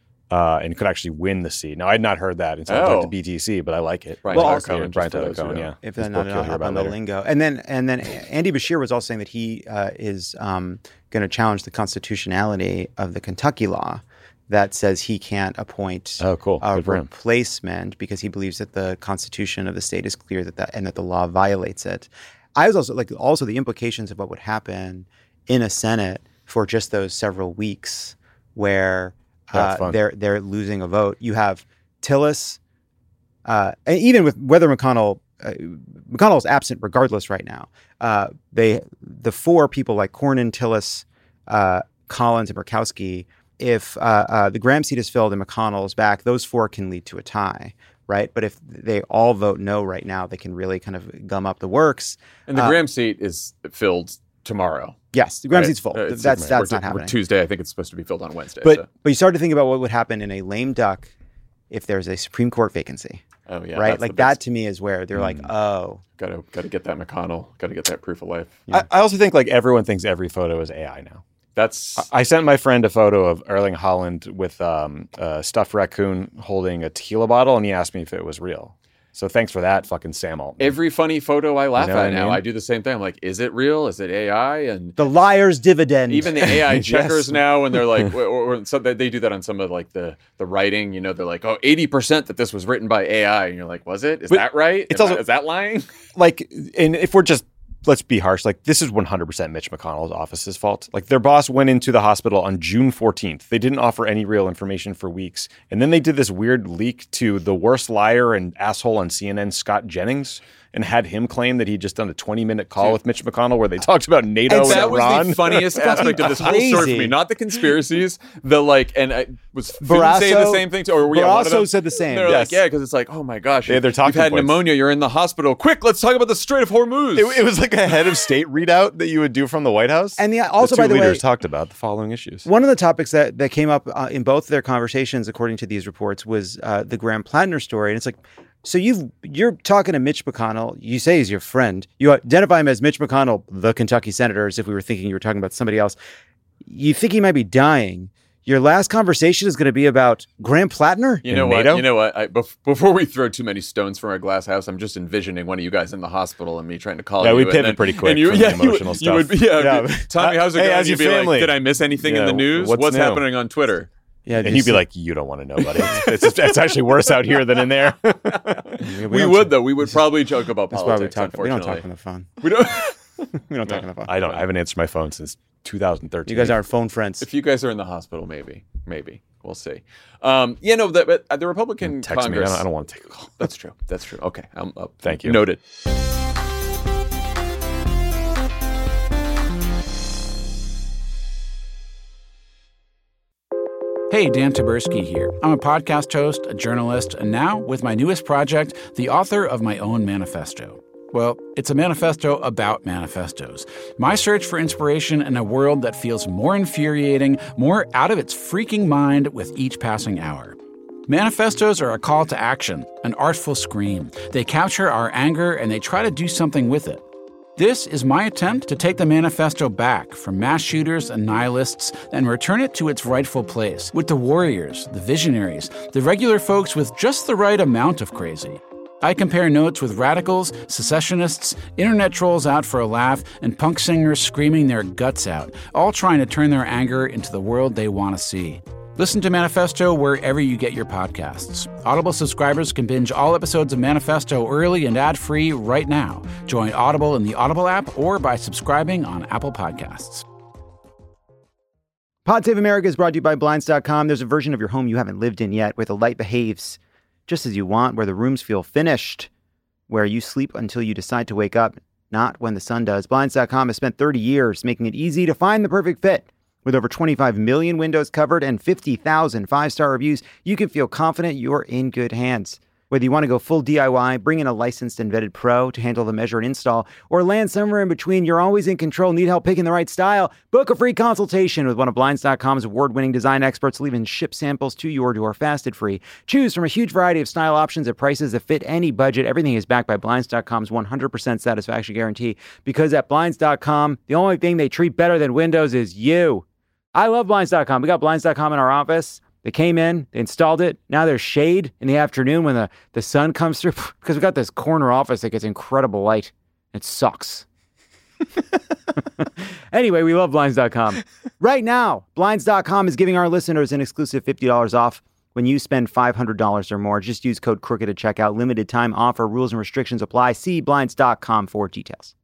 and could actually win the seat. Now, I had not heard that until I talked to BTC, but I like it. Brian Tyler Cohen, yeah. If they're not on the lingo. And then Andy Bashir was also saying that he is going to challenge the constitutionality of the Kentucky law that says he can't appoint a replacement because he believes that the constitution of the state is clear and that the law violates it. I was also the implications of what would happen in a Senate for just those several weeks where they're losing a vote. You have Tillis, and even with whether McConnell's absent regardless right now. The 4 people like Cornyn, Tillis, Collins, and Murkowski. If the Graham seat is filled and McConnell is back, those 4 can lead to a tie, right? But if they all vote no right now, they can really kind of gum up the works. And the Graham seat is filled tomorrow. Yes, the Graham seat's full. That's not happening. Tuesday, I think it's supposed to be filled on Wednesday. But you start to think about what would happen in a lame duck if there's a Supreme Court vacancy. Oh yeah, right. Like that to me is where they're like, oh, got to get that McConnell, got to get that proof of life. Yeah. I also think like everyone thinks every photo is AI now. I sent my friend a photo of Erling Haaland with a stuffed raccoon holding a tequila bottle, and he asked me if it was real. So thanks for that, fucking Sam Altman. Every funny photo I laugh at now. I do the same thing. I'm like, is it real? Is it AI? And the liar's dividend. Even the AI checkers now, and they're like, or so they do that on some of like the writing. You know, they're like, 80% that this was written by AI, and you're like, was it? Is that right? Is that lying? Like, and if we're just. Let's be harsh. Like, this is 100% Mitch McConnell's office's fault. Like, their boss went into the hospital on June 14th. They didn't offer any real information for weeks. And then they did this weird leak to the worst liar and asshole on CNN, Scott Jennings, and had him claim that he'd just done a 20-minute call with Mitch McConnell where they talked about NATO and that Iran. Was the funniest aspect of this whole story for me. Not the conspiracies, and I was saying the same thing. Barrasso said the same. They're like, because it's like, oh my gosh, they're talking you've had pneumonia, you're in the hospital. Quick, let's talk about the Strait of Hormuz. It was like a head of state readout that you would do from the White House. And also, by the way, leaders talked about the following issues. One of the topics that came up in both their conversations, according to these reports, was the Graham Plattner story. And it's like, so you're talking to Mitch McConnell. You say he's your friend. You identify him as Mitch McConnell, the Kentucky senator, as if we were thinking you were talking about somebody else. You think he might be dying. Your last conversation is going to be about Graham Plattner? You know what? Before we throw too many stones from our glass house, I'm just envisioning one of you guys in the hospital and me trying to call you. Yeah, we pivot pretty quick from the emotional stuff. Tommy, how's it going? How's your family? Did I miss anything in the news? What's happening on Twitter? Yeah, and he'd be like, "You don't want to know, buddy. It's actually worse out here than in there." We would though. We would probably joke about politics. We don't talk on the phone. We don't. We don't talk on the phone. I haven't answered my phone since 2013. You guys aren't phone friends. If you guys are in the hospital, maybe we'll see. The Republican Text Congress. Me. I don't want to take a call. That's true. Okay, I'm up. Thank you. Noted. Hey, Dan Taberski here. I'm a podcast host, a journalist, and now, with my newest project, the author of my own manifesto. Well, it's a manifesto about manifestos. My search for inspiration in a world that feels more infuriating, more out of its freaking mind with each passing hour. Manifestos are a call to action, an artful scream. They capture our anger and they try to do something with it. This is my attempt to take the manifesto back from mass shooters and nihilists and return it to its rightful place with the warriors, the visionaries, the regular folks with just the right amount of crazy. I compare notes with radicals, secessionists, internet trolls out for a laugh, and punk singers screaming their guts out, all trying to turn their anger into the world they want to see. Listen to Manifesto wherever you get your podcasts. Audible subscribers can binge all episodes of Manifesto early and ad-free right now. Join Audible in the Audible app or by subscribing on Apple Podcasts. Pod Save America is brought to you by Blinds.com. There's a version of your home you haven't lived in yet where the light behaves just as you want, where the rooms feel finished, where you sleep until you decide to wake up, not when the sun does. Blinds.com has spent 30 years making it easy to find the perfect fit. With over 25 million windows covered and 50,000 five-star reviews, you can feel confident you're in good hands. Whether you want to go full DIY, bring in a licensed and vetted pro to handle the measure and install, or land somewhere in between, you're always in control, need help picking the right style, book a free consultation with one of Blinds.com's award-winning design experts. We'll even ship samples to your door fast and free. Choose from a huge variety of style options at prices that fit any budget. Everything is backed by Blinds.com's 100% satisfaction guarantee, because at Blinds.com, the only thing they treat better than windows is you. I love Blinds.com. We got Blinds.com in our office. They came in, they installed it. Now there's shade in the afternoon when the sun comes through, because we got this corner office that gets incredible light. It sucks. Anyway, we love Blinds.com. Right now, Blinds.com is giving our listeners an exclusive $50 off when you spend $500 or more. Just use code CROOKED at checkout. Limited time offer. Rules and restrictions apply. See Blinds.com for details.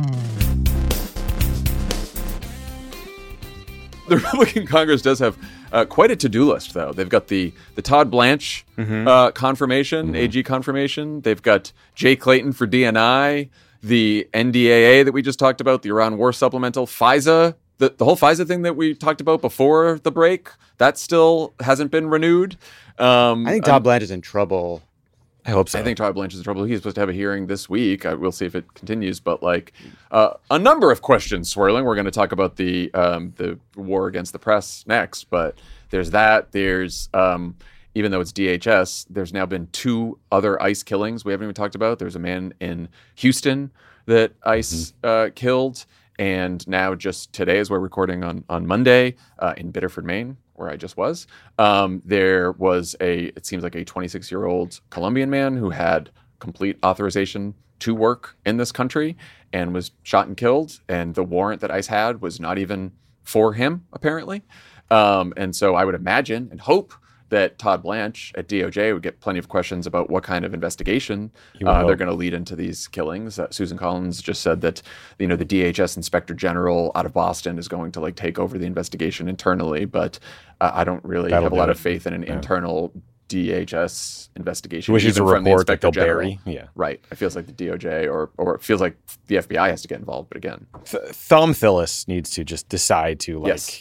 The Republican Congress does have quite a to-do list, though. They've got the Todd Blanche confirmation, AG confirmation. They've got Jay Clayton for DNI, the NDAA that we just talked about, the Iran War Supplemental, FISA, the whole FISA thing that we talked about before the break, that still hasn't been renewed. I think Todd Blanche is in trouble. I hope so. I think Todd Blanche is in trouble. He's supposed to have a hearing this week. We'll see if it continues. But a number of questions swirling. We're going to talk about the war against the press next. But there's that. There's even though it's DHS, there's now been 2 other ICE killings we haven't even talked about. There's a man in Houston that ICE killed, and now just today, as we're recording on Monday, in Biddeford, Maine, where I just was, there was it seems like a 26-year-old Colombian man who had complete authorization to work in this country and was shot and killed. And the warrant that ICE had was not even for him, apparently. And so I would imagine and hope that Todd Blanche at DOJ would get plenty of questions about what kind of investigation they're going to lead into these killings. Susan Collins just said that, the DHS Inspector General out of Boston is going to take over the investigation internally, but I don't really have a lot of faith in an internal DHS investigation. Which is a from the report that Inspector they'll General. bury. Yeah. Right. It feels like the DOJ or it feels like the FBI has to get involved, but again. Thom Phillis needs to just decide to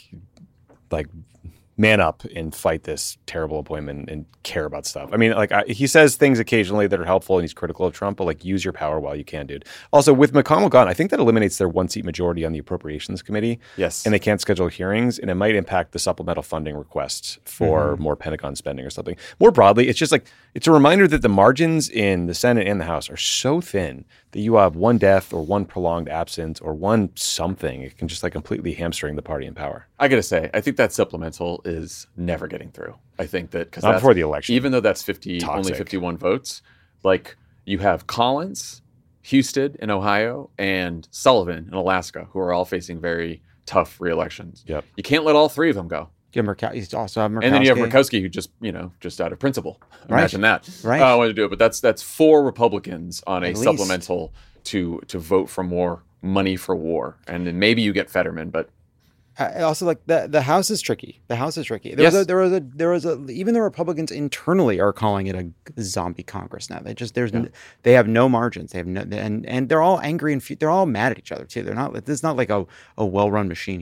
man up and fight this terrible appointment and care about stuff. I mean, he says things occasionally that are helpful and he's critical of Trump, but use your power while you can, dude. Also, with McConnell gone, I think that eliminates their 1-seat majority on the Appropriations Committee. Yes. And they can't schedule hearings, and it might impact the supplemental funding requests for more Pentagon spending or something. More broadly, it's just it's a reminder that the margins in the Senate and the House are so thin that you have one death or one prolonged absence or one something. It can just completely hamstring the party in power. I got to say, I think that supplemental is never getting through. I think that because not before the election, even though that's only 51 votes, you have Collins, Husted in Ohio, and Sullivan in Alaska, who are all facing very tough re-elections. Yep. You can't let all 3 of them go. Yeah, you also have Murkowski. And then you have Murkowski, who just out of principle. Imagine that. Right. I want to do it, but that's 4 Republicans on At a supplemental to vote for more money for war, and then maybe you get Fetterman, but. I also the House is tricky. The House is tricky. Yes. There was a even the Republicans internally are calling it a zombie Congress now. They have no margins. They have no, and they're all angry and they're all mad at each other too. They're not. This is not like a well-run machine here.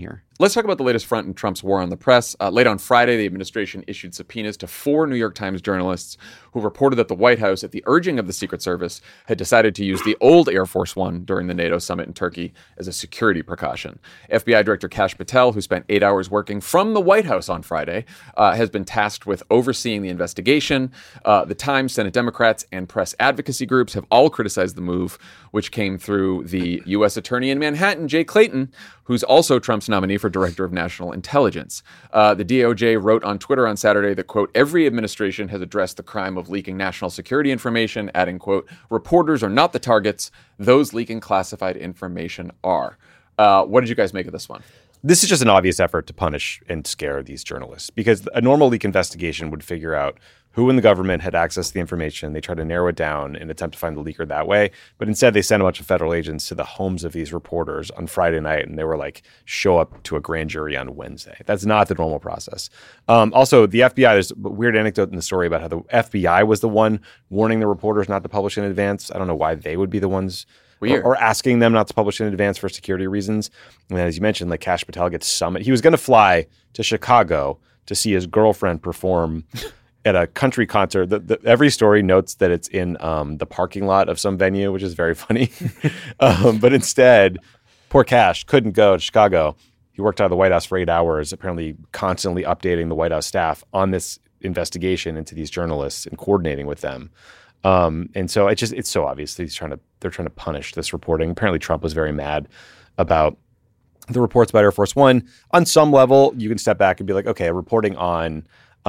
Let's talk about the latest front in Trump's war on the press. Late on Friday, the administration issued subpoenas to 4 New York Times journalists who reported that the White House, at the urging of the Secret Service, had decided to use the old Air Force One during the NATO summit in Turkey as a security precaution. FBI Director Kash Patel, who spent 8 hours working from the White House on Friday, has been tasked with overseeing the investigation. The Times, Senate Democrats, and press advocacy groups have all criticized the move, which came through the U.S. Attorney in Manhattan, Jay Clayton, who's also Trump's nominee for Director of National Intelligence. The DOJ wrote on Twitter on Saturday that, quote, every administration has addressed the crime of leaking national security information, adding, quote, reporters are not the targets. Those leaking classified information are. What did you guys make of this one? This is just an obvious effort to punish and scare these journalists, because a normal leak investigation would figure out who in the government had access to the information. They try to narrow it down and attempt to find the leaker that way. But instead, they sent a bunch of federal agents to the homes of these reporters on Friday night, and they were like, show up to a grand jury on Wednesday. That's not the normal process. Also, the FBI, there's a weird anecdote in the story about how the FBI was the one warning the reporters not to publish in advance. I don't know why they would be the ones or asking them not to publish in advance for security reasons. And then, as you mentioned, like Kash Patel gets summoned. He was going to fly to Chicago to see his girlfriend perform at a country concert. Every story notes that it's in the parking lot of some venue, which is very funny. But instead, poor Kash couldn't go to Chicago. He worked out of the White House for 8 hours, apparently constantly updating the White House staff on this investigation into these journalists and coordinating with them. And so it's so obvious they're trying to punish this reporting. Apparently Trump was very mad about the reports about Air Force One. On some level, you can step back and be like, okay, reporting on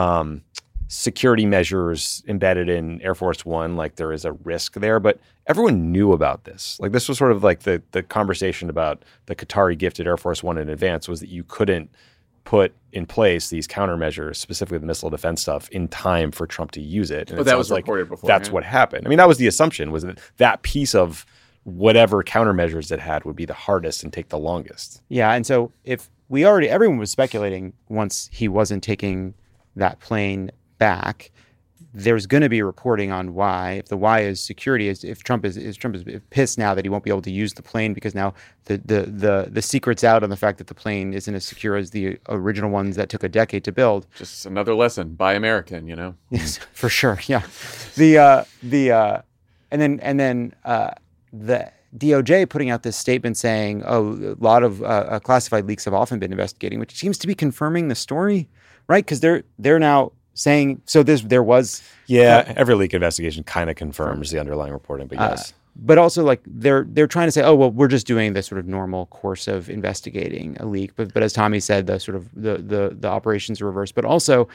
security measures embedded in Air Force One, like there is a risk there, but everyone knew about this. Like this was sort of like the conversation about the Qatari gifted Air Force One in advance, was that you couldn't put in place these countermeasures, specifically the missile defense stuff, in time for Trump to use it. And that was reported before. That's what happened. I mean, that was the assumption, was that piece of whatever countermeasures it had would be the hardest and take the longest. Yeah, and so everyone was speculating once he wasn't taking that plane back, there's going to be reporting on why. If the why is security, if Trump is pissed now that he won't be able to use the plane because now the secret's out on the fact that the plane isn't as secure as the original ones that took a decade to build. Just another lesson, buy American, you know. Yes, for sure. Yeah, and then the DOJ putting out this statement saying, a lot of classified leaks have often been investigating, which seems to be confirming the story, right? Because they're now saying, so there was... Yeah, every leak investigation kind of confirms the underlying reporting, but yes. But also, like, they're trying to say, oh, well, we're just doing the sort of normal course of investigating a leak. But as Tommy said, the sort of the operations are reversed. But also,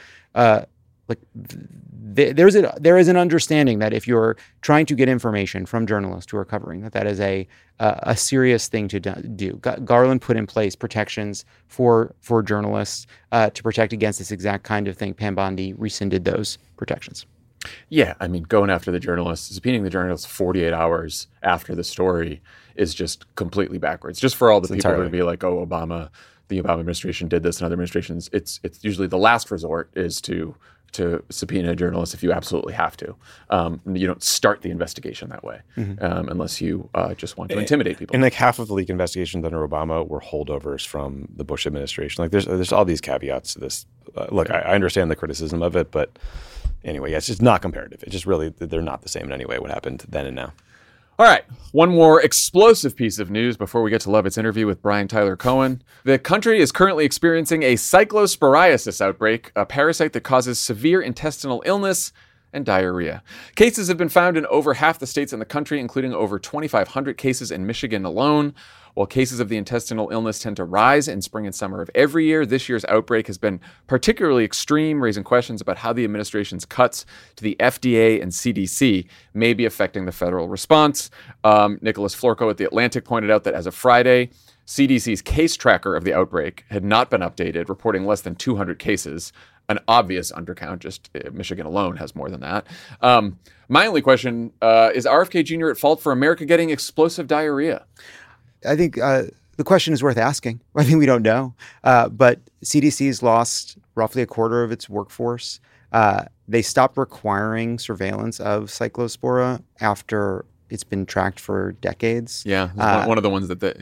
there is an understanding that if you're trying to get information from journalists who are covering that is a serious thing to do. Garland put in place protections for journalists to protect against this exact kind of thing. Pam Bondi rescinded those protections. Yeah, I mean, going after the journalists, subpoenaing the journalists 48 hours after the story is just completely backwards. Just for all the people who are going to be like, oh, the Obama administration did this and other administrations, it's usually the last resort is to subpoena journalists if you absolutely have to. You don't start the investigation that way unless you just want to intimidate people. And like half of the leak investigations under Obama were holdovers from the Bush administration. Like there's all these caveats to this. Look, I understand the criticism of it, but anyway, it's just not comparative. It's just really, they're not the same in any way, what happened then and now. All right, one more explosive piece of news before we get to Levitt's interview with Brian Tyler Cohen. The country is currently experiencing a cyclosporiasis outbreak, a parasite that causes severe intestinal illness and diarrhea. Cases have been found in over half the states in the country, including over 2,500 cases in Michigan alone. While cases of the intestinal illness tend to rise in spring and summer of every year, this year's outbreak has been particularly extreme, raising questions about how the administration's cuts to the FDA and CDC may be affecting the federal response. Nicholas Florko at The Atlantic pointed out that as of Friday, CDC's case tracker of the outbreak had not been updated, reporting less than 200 cases, an obvious undercount. Just Michigan alone has more than that. My only question, is RFK Jr. at fault for America getting explosive diarrhea? I think the question is worth asking. I think we don't know. But CDC's lost roughly a quarter of its workforce. They stopped requiring surveillance of Cyclospora after it's been tracked for decades. Yeah, one of the ones that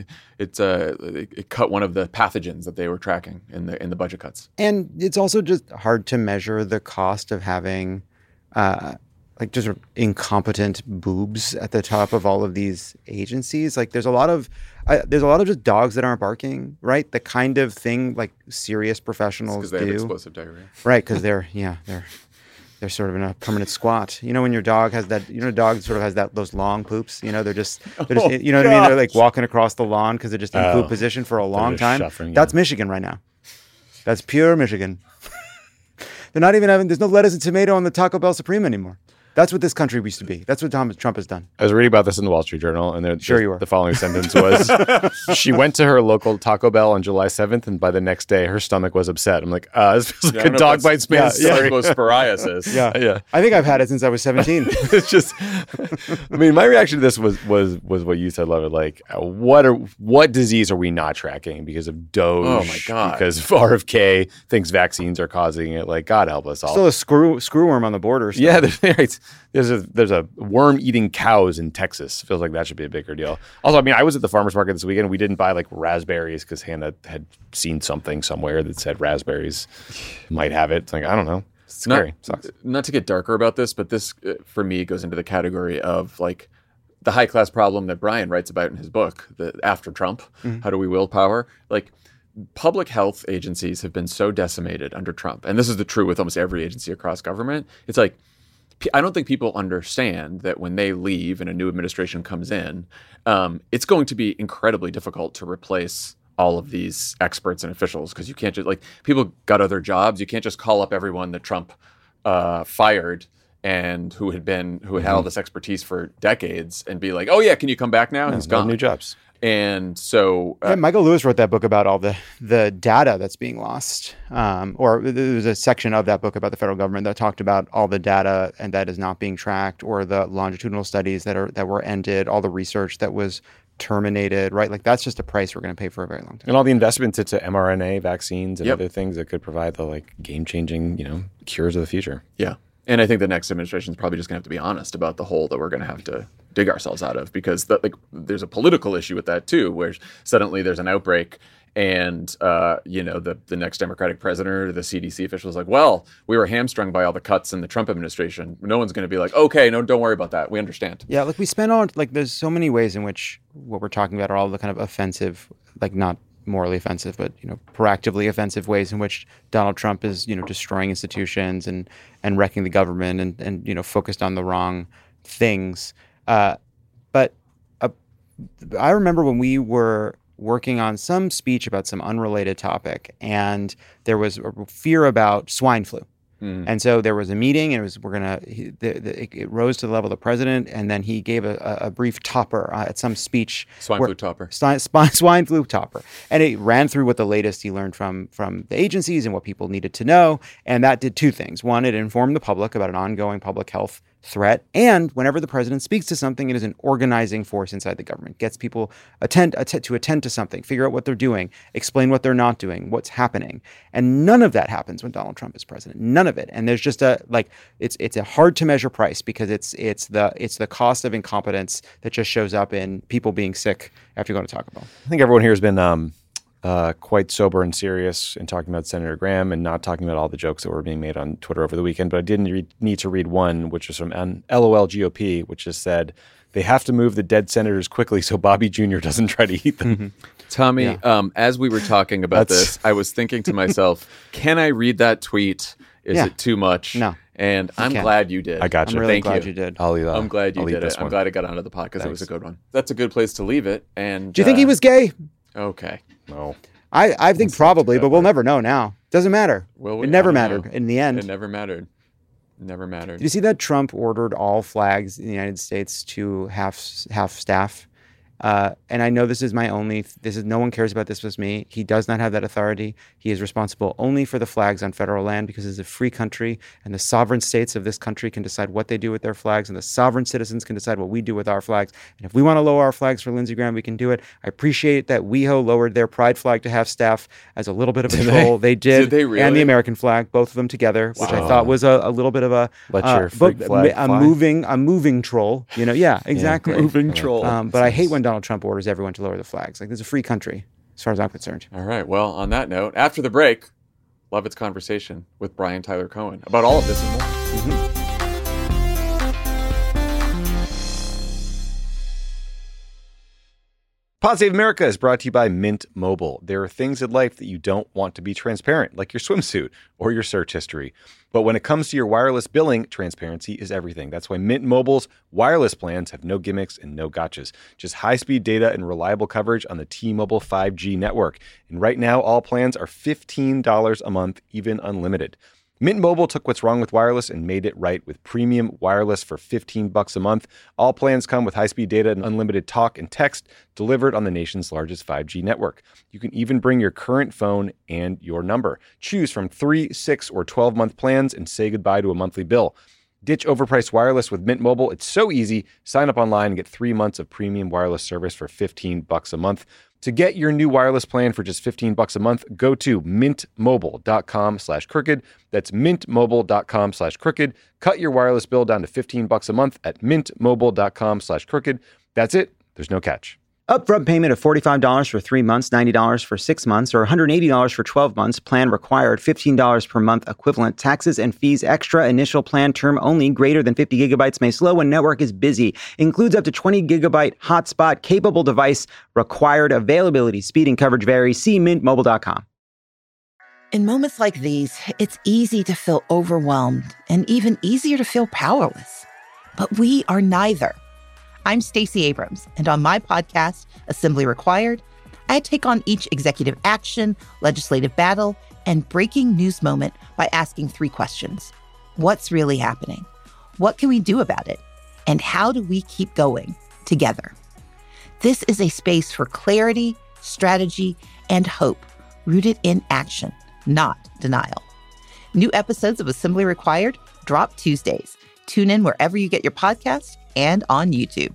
it cut one of the pathogens that they were tracking in the budget cuts. And it's also just hard to measure the cost of having like just incompetent boobs at the top of all of these agencies. Like there's a lot of just dogs that aren't barking, right? The kind of thing like serious professionals do. Because they have explosive diarrhea. Right, because they're sort of in a permanent squat. You know, when your dog has that, you know, dog sort of has those long poops. You know, they're just you know what I mean? They're like walking across the lawn because they're just in poop position for a long time. That's Michigan right now. That's pure Michigan. They're not even having, there's no lettuce and tomato on the Taco Bell Supreme anymore. That's what this country used to be. That's what Trump has done. I was reading about this in the Wall Street Journal, and Sure you were. The following sentence was, she went to her local Taco Bell on July 7th, and by the next day, her stomach was upset. I'm like, this feels like a dog bite space. Psoriasis. Yeah. I think I've had it since I was 17. It's just, I mean, my reaction to this was what you said, Love. Like, what disease are we not tracking because of Doge? Oh my God. Because RFK thinks vaccines are causing it. Like, God help us all. Still a screwworm on the border. Still. Yeah, there's a worm eating cows in Texas. Feels like that should be a bigger deal. Also, I mean, I was at the farmer's market this weekend. We didn't buy like raspberries because Hannah had seen something somewhere that said raspberries might have it. It's like, I don't know. It's scary. Sucks. Not to get darker about this, but this for me goes into the category of like the high class problem that Brian writes about in his book, the After Trump. How do we will power? Like, public health agencies have been so decimated under Trump, and this is the true with almost every agency across government. It's like, I don't think people understand that when they leave and a new administration comes in, it's going to be incredibly difficult to replace all of these experts and officials, because you can't just, like, people got other jobs. You can't just call up everyone that Trump fired and who had had all this expertise for decades and be like, oh yeah, can you come back now? He's gone. New jobs. And so Michael Lewis wrote that book about all the data that's being lost. Or there was a section of that book about the federal government that talked about all the data and that is not being tracked, or the longitudinal studies that were ended, all the research that was terminated, right? Like, that's just a price we're going to pay for a very long time. And all the investments into mRNA vaccines and other things that could provide the like game-changing, cures of the future. Yeah. And I think the next administration is probably just going to have to be honest about the hole that we're going to have to dig ourselves out of, because there's a political issue with that too, where suddenly there's an outbreak and the next Democratic president or the CDC official is like, well, we were hamstrung by all the cuts in the Trump administration. No one's going to be like, okay, no, don't worry about that. We understand. Yeah, like we spend on, like, there's so many ways in which what we're talking about are all the kind of offensive, like not morally offensive, but proactively offensive ways in which Donald Trump is destroying institutions and wrecking the government and focused on the wrong things. But I remember when we were working on some speech about some unrelated topic, and there was a fear about swine flu. And so there was a meeting, and it rose to the level of the president, and then he gave a brief topper at some speech. Swine flu topper. Swine flu topper. And it ran through what the latest he learned from the agencies and what people needed to know. And that did two things. One, it informed the public about an ongoing public health threat. And whenever the president speaks to something, it is an organizing force inside the government. Gets people to attend to something, figure out what they're doing, explain what they're not doing, what's happening. And none of that happens when Donald Trump is president. None of it. And there's just it's a hard to measure price, because it's the cost of incompetence that just shows up in people being sick after going to Taco Bell. I think everyone here has been quite sober and serious in talking about Senator Graham and not talking about all the jokes that were being made on Twitter over the weekend. But I did need to read one, which was from LOL GOP, which just said, they have to move the dead senators quickly so Bobby Jr. doesn't try to eat them. Tommy, as we were talking about this, I was thinking to myself, can I read that tweet? Is it too much? No. And I'm glad you did. I got you. I'm really Thank glad you. you did. I'm glad you did it. I'm one. glad it got onto the pod because it was a good one. That's a good place to leave it. And Do you think he was gay? Okay. No. I think probably, but we'll never know now. Doesn't matter. It never mattered in the end. It never mattered. Never mattered. Did you see that Trump ordered all flags in the United States to half staff? And I know this is no one cares about this with me. He does not have that authority. He is responsible only for the flags on federal land because it's a free country and the sovereign states of this country can decide what they do with their flags and the sovereign citizens can decide what we do with our flags. And if we want to lower our flags for Lindsey Graham, we can do it. I appreciate that WeHo lowered their pride flag to half staff as a little bit of a troll. They did. Did they really? And the American flag, both of them together, which I thought was a little bit of a moving troll. Yeah, exactly. Moving troll. But I hate when Donald Trump orders everyone to lower the flags. Like, this is a free country, as far as I'm concerned. All right. Well, on that note, after the break, Lovett's conversation with Brian Tyler Cohen about all of this and more. Mm-hmm. Pod Save America is brought to you by Mint Mobile. There are things in life that you don't want to be transparent, like your swimsuit or your search history. But when it comes to your wireless billing, transparency is everything. That's why Mint Mobile's wireless plans have no gimmicks and no gotchas. Just high-speed data and reliable coverage on the T-Mobile 5G network. And right now, all plans are $15 a month, even unlimited. Mint Mobile took what's wrong with wireless and made it right with premium wireless for $15 a month. All plans come with high-speed data and unlimited talk and text delivered on the nation's largest 5G network. You can even bring your current phone and your number. Choose from 3, 6, or 12-month plans and say goodbye to a monthly bill. Ditch overpriced wireless with Mint Mobile. It's so easy. Sign up online and get 3 months of premium wireless service for $15 a month. To get your new wireless plan for just $15 a month, go to mintmobile.com/crooked. That's mintmobile.com/crooked. Cut your wireless bill down to $15 a month at mintmobile.com/crooked. That's it. There's no catch. Upfront payment of $45 for 3 months, $90 for 6 months, or $180 for 12 months. Plan required, $15 per month equivalent. Taxes and fees extra. Initial plan term only. Greater than 50 gigabytes may slow when network is busy. Includes up to 20 gigabyte hotspot. Capable device required. Availability, speed, and coverage vary. See mintmobile.com. In moments like these, it's easy to feel overwhelmed and even easier to feel powerless. But we are neither. I'm Stacey Abrams, and on my podcast, Assembly Required, I take on each executive action, legislative battle, and breaking news moment by asking 3 questions. What's really happening? What can we do about it? And how do we keep going together? This is a space for clarity, strategy, and hope, rooted in action, not denial. New episodes of Assembly Required drop Tuesdays. Tune in wherever you get your podcasts and on YouTube.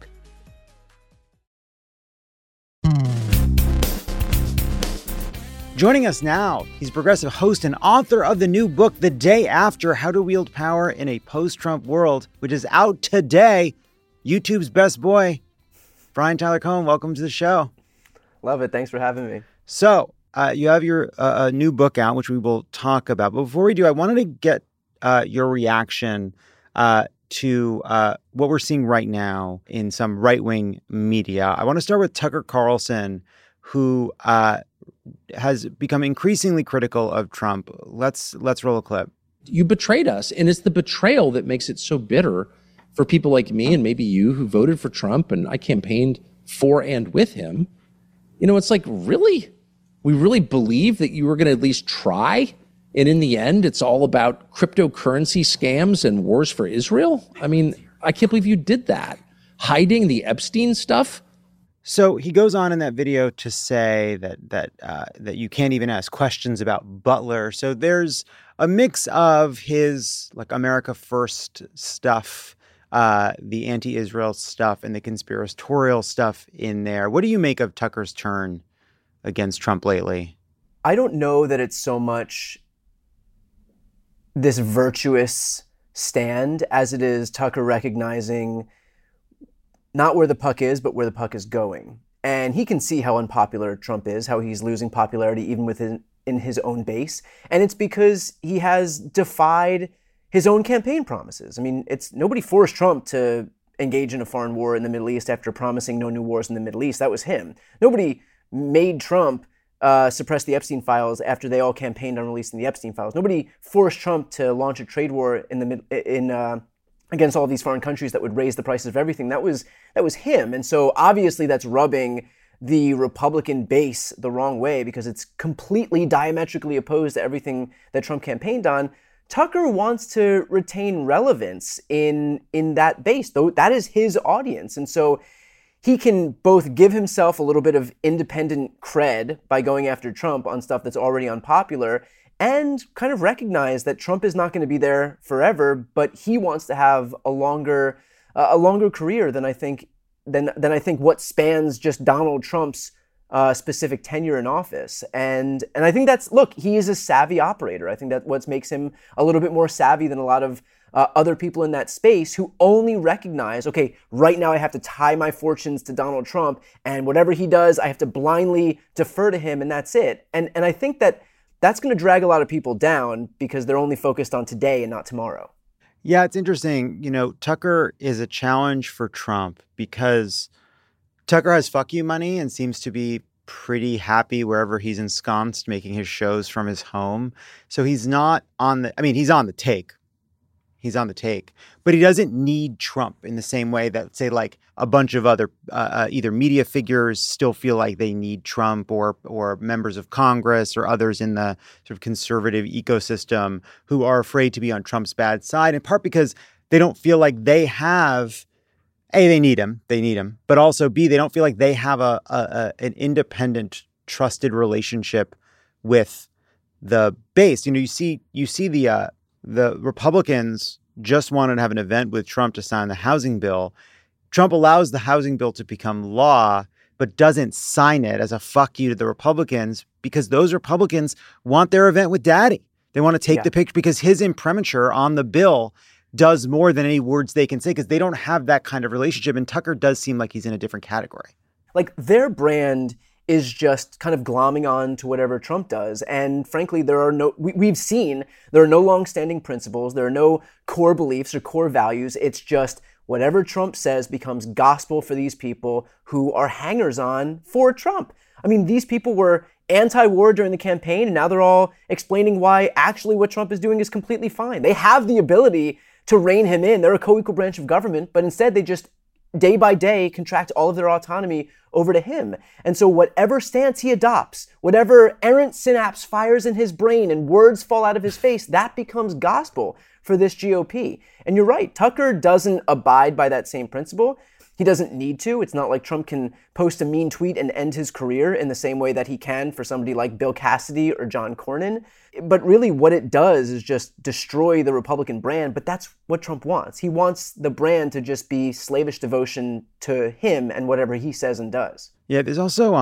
Joining us now, he's progressive host and author of the new book, The Day After: How to Wield Power in a Post-Trump World, which is out today. YouTube's best boy, Brian Tyler Cohen, welcome to the show. Love it. Thanks for having me. So you have your new book out, which we will talk about. But before we do, I wanted to get your reaction to what we're seeing right now in some right-wing media. I want to start with Tucker Carlson, who has become increasingly critical of Trump. Let's roll a clip. You betrayed us, and it's the betrayal that makes it so bitter for people like me and maybe you who voted for Trump, and I campaigned for and with him. You know, it's like, really? We really believe that you were going to at least try? And in the end, it's all about cryptocurrency scams and wars for Israel? I mean, I can't believe you did that. Hiding the Epstein stuff? So he goes on in that video to say that you can't even ask questions about Butler. So there's a mix of his like America First stuff, the anti-Israel stuff, and the conspiratorial stuff in there. What do you make of Tucker's turn against Trump lately? I don't know that it's so much this virtuous stand as it is Tucker recognizing not where the puck is, but where the puck is going. And he can see how unpopular Trump is, how he's losing popularity even within in his own base. And it's because he has defied his own campaign promises. I mean, nobody forced Trump to engage in a foreign war in the Middle East after promising no new wars in the Middle East. That was him. Nobody made Trump suppress the Epstein files after they all campaigned on releasing the Epstein files. Nobody forced Trump to launch a trade war against all these foreign countries that would raise the prices of everything. That was him. And so obviously that's rubbing the Republican base the wrong way because it's completely diametrically opposed to everything that Trump campaigned on. Tucker wants to retain relevance in that base, though that is his audience. And so he can both give himself a little bit of independent cred by going after Trump on stuff that's already unpopular, and kind of recognize that Trump is not going to be there forever, but he wants to have a longer career than I think what spans just Donald Trump's specific tenure in office. And I think he is a savvy operator. I think that what makes him a little bit more savvy than a lot of other people in that space who only recognize, okay, right now I have to tie my fortunes to Donald Trump, and whatever he does, I have to blindly defer to him, and that's it. And I think that's going to drag a lot of people down because they're only focused on today and not tomorrow. Yeah, it's interesting. Tucker is a challenge for Trump because Tucker has fuck you money and seems to be pretty happy wherever he's ensconced, making his shows from his home. So he's not he's on the take. He's on the take, but he doesn't need Trump in the same way that, say, like a bunch of other either media figures still feel like they need Trump, or members of Congress or others in the sort of conservative ecosystem who are afraid to be on Trump's bad side, in part because they don't feel like they have, A, they need him, but also B, they don't feel like they have an independent, trusted relationship with the base. You see the Republicans just wanted to have an event with Trump to sign the housing bill. Trump allows the housing bill to become law, but doesn't sign it as a fuck you to the Republicans because those Republicans want their event with Daddy. They want to take the picture because his imprimatur on the bill does more than any words they can say because they don't have that kind of relationship. And Tucker does seem like he's in a different category. Like their brand is just kind of glomming on to whatever Trump does. And frankly, we've seen there are no long-standing principles. There are no core beliefs or core values. It's just whatever Trump says becomes gospel for these people who are hangers-on for Trump. I mean, these people were anti-war during the campaign, and now they're all explaining why actually what Trump is doing is completely fine. They have the ability to rein him in. They're a co-equal branch of government, but instead they just day by day contract all of their autonomy over to him. And so whatever stance he adopts, whatever errant synapse fires in his brain and words fall out of his face, that becomes gospel for this GOP. And you're right, Tucker doesn't abide by that same principle. He doesn't need to. It's not like Trump can post a mean tweet and end his career in the same way that he can for somebody like Bill Cassidy or John Cornyn. But really what it does is just destroy the Republican brand. But that's what Trump wants. He wants the brand to just be slavish devotion to him and whatever he says and does. Yeah, there's also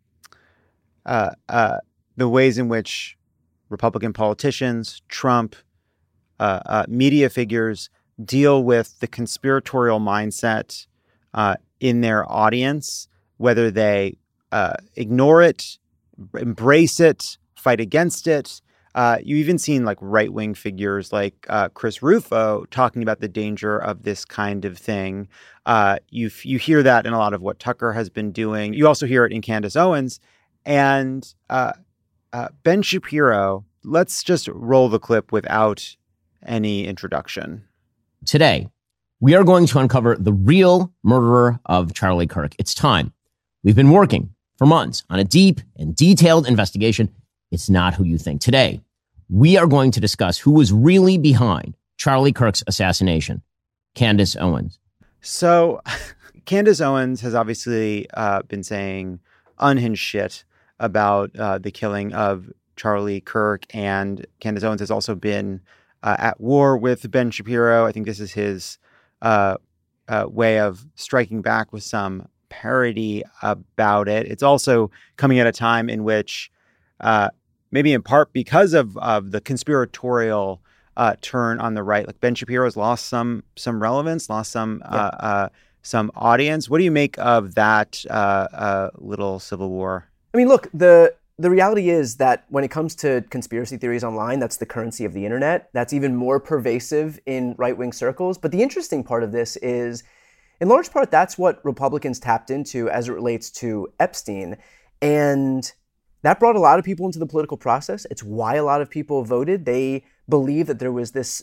the ways in which Republican politicians, Trump, media figures deal with the conspiratorial mindset in their audience, whether they ignore it, embrace it, fight against it. You've even seen like right-wing figures like Chris Rufo talking about the danger of this kind of thing. You hear that in a lot of what Tucker has been doing. You also hear it in Candace Owens. And Ben Shapiro, let's just roll the clip without any introduction. Today, we are going to uncover the real murderer of Charlie Kirk. It's time. We've been working for months on a deep and detailed investigation. It's not who you think. Today, we are going to discuss who was really behind Charlie Kirk's assassination. Candace Owens. So Candace Owens has obviously been saying unhinged shit about the killing of Charlie Kirk. And Candace Owens has also been at war with Ben Shapiro. I think this is his way of striking back with some parody about it. It's also coming at a time in which, maybe in part because of the conspiratorial turn on the right, like Ben Shapiro's lost some relevance, lost some audience. What do you make of that little civil war? I mean, look, the reality is that when it comes to conspiracy theories online, that's the currency of the internet. That's even more pervasive in right-wing circles. But the interesting part of this is, in large part, that's what Republicans tapped into as it relates to Epstein. And that brought a lot of people into the political process. It's why a lot of people voted. They believe that there was this,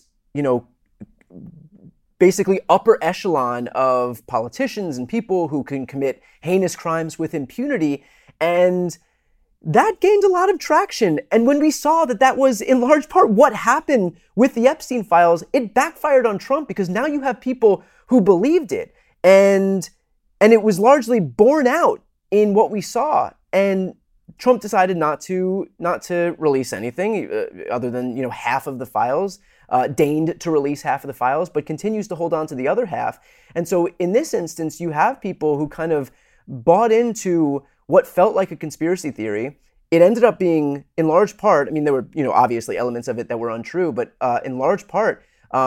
basically upper echelon of politicians and people who can commit heinous crimes with impunity. And that gained a lot of traction. And when we saw that was in large part what happened with the Epstein files, it backfired on Trump because now you have people who believed it. And And it was largely borne out in what we saw. And Trump decided not to release anything other than, half of the files, deigned to release half of the files, but continues to hold on to the other half. And so in this instance, you have people who kind of bought into what felt like a conspiracy theory. It ended up being, in large part, there were, obviously elements of it that were untrue, but in large part,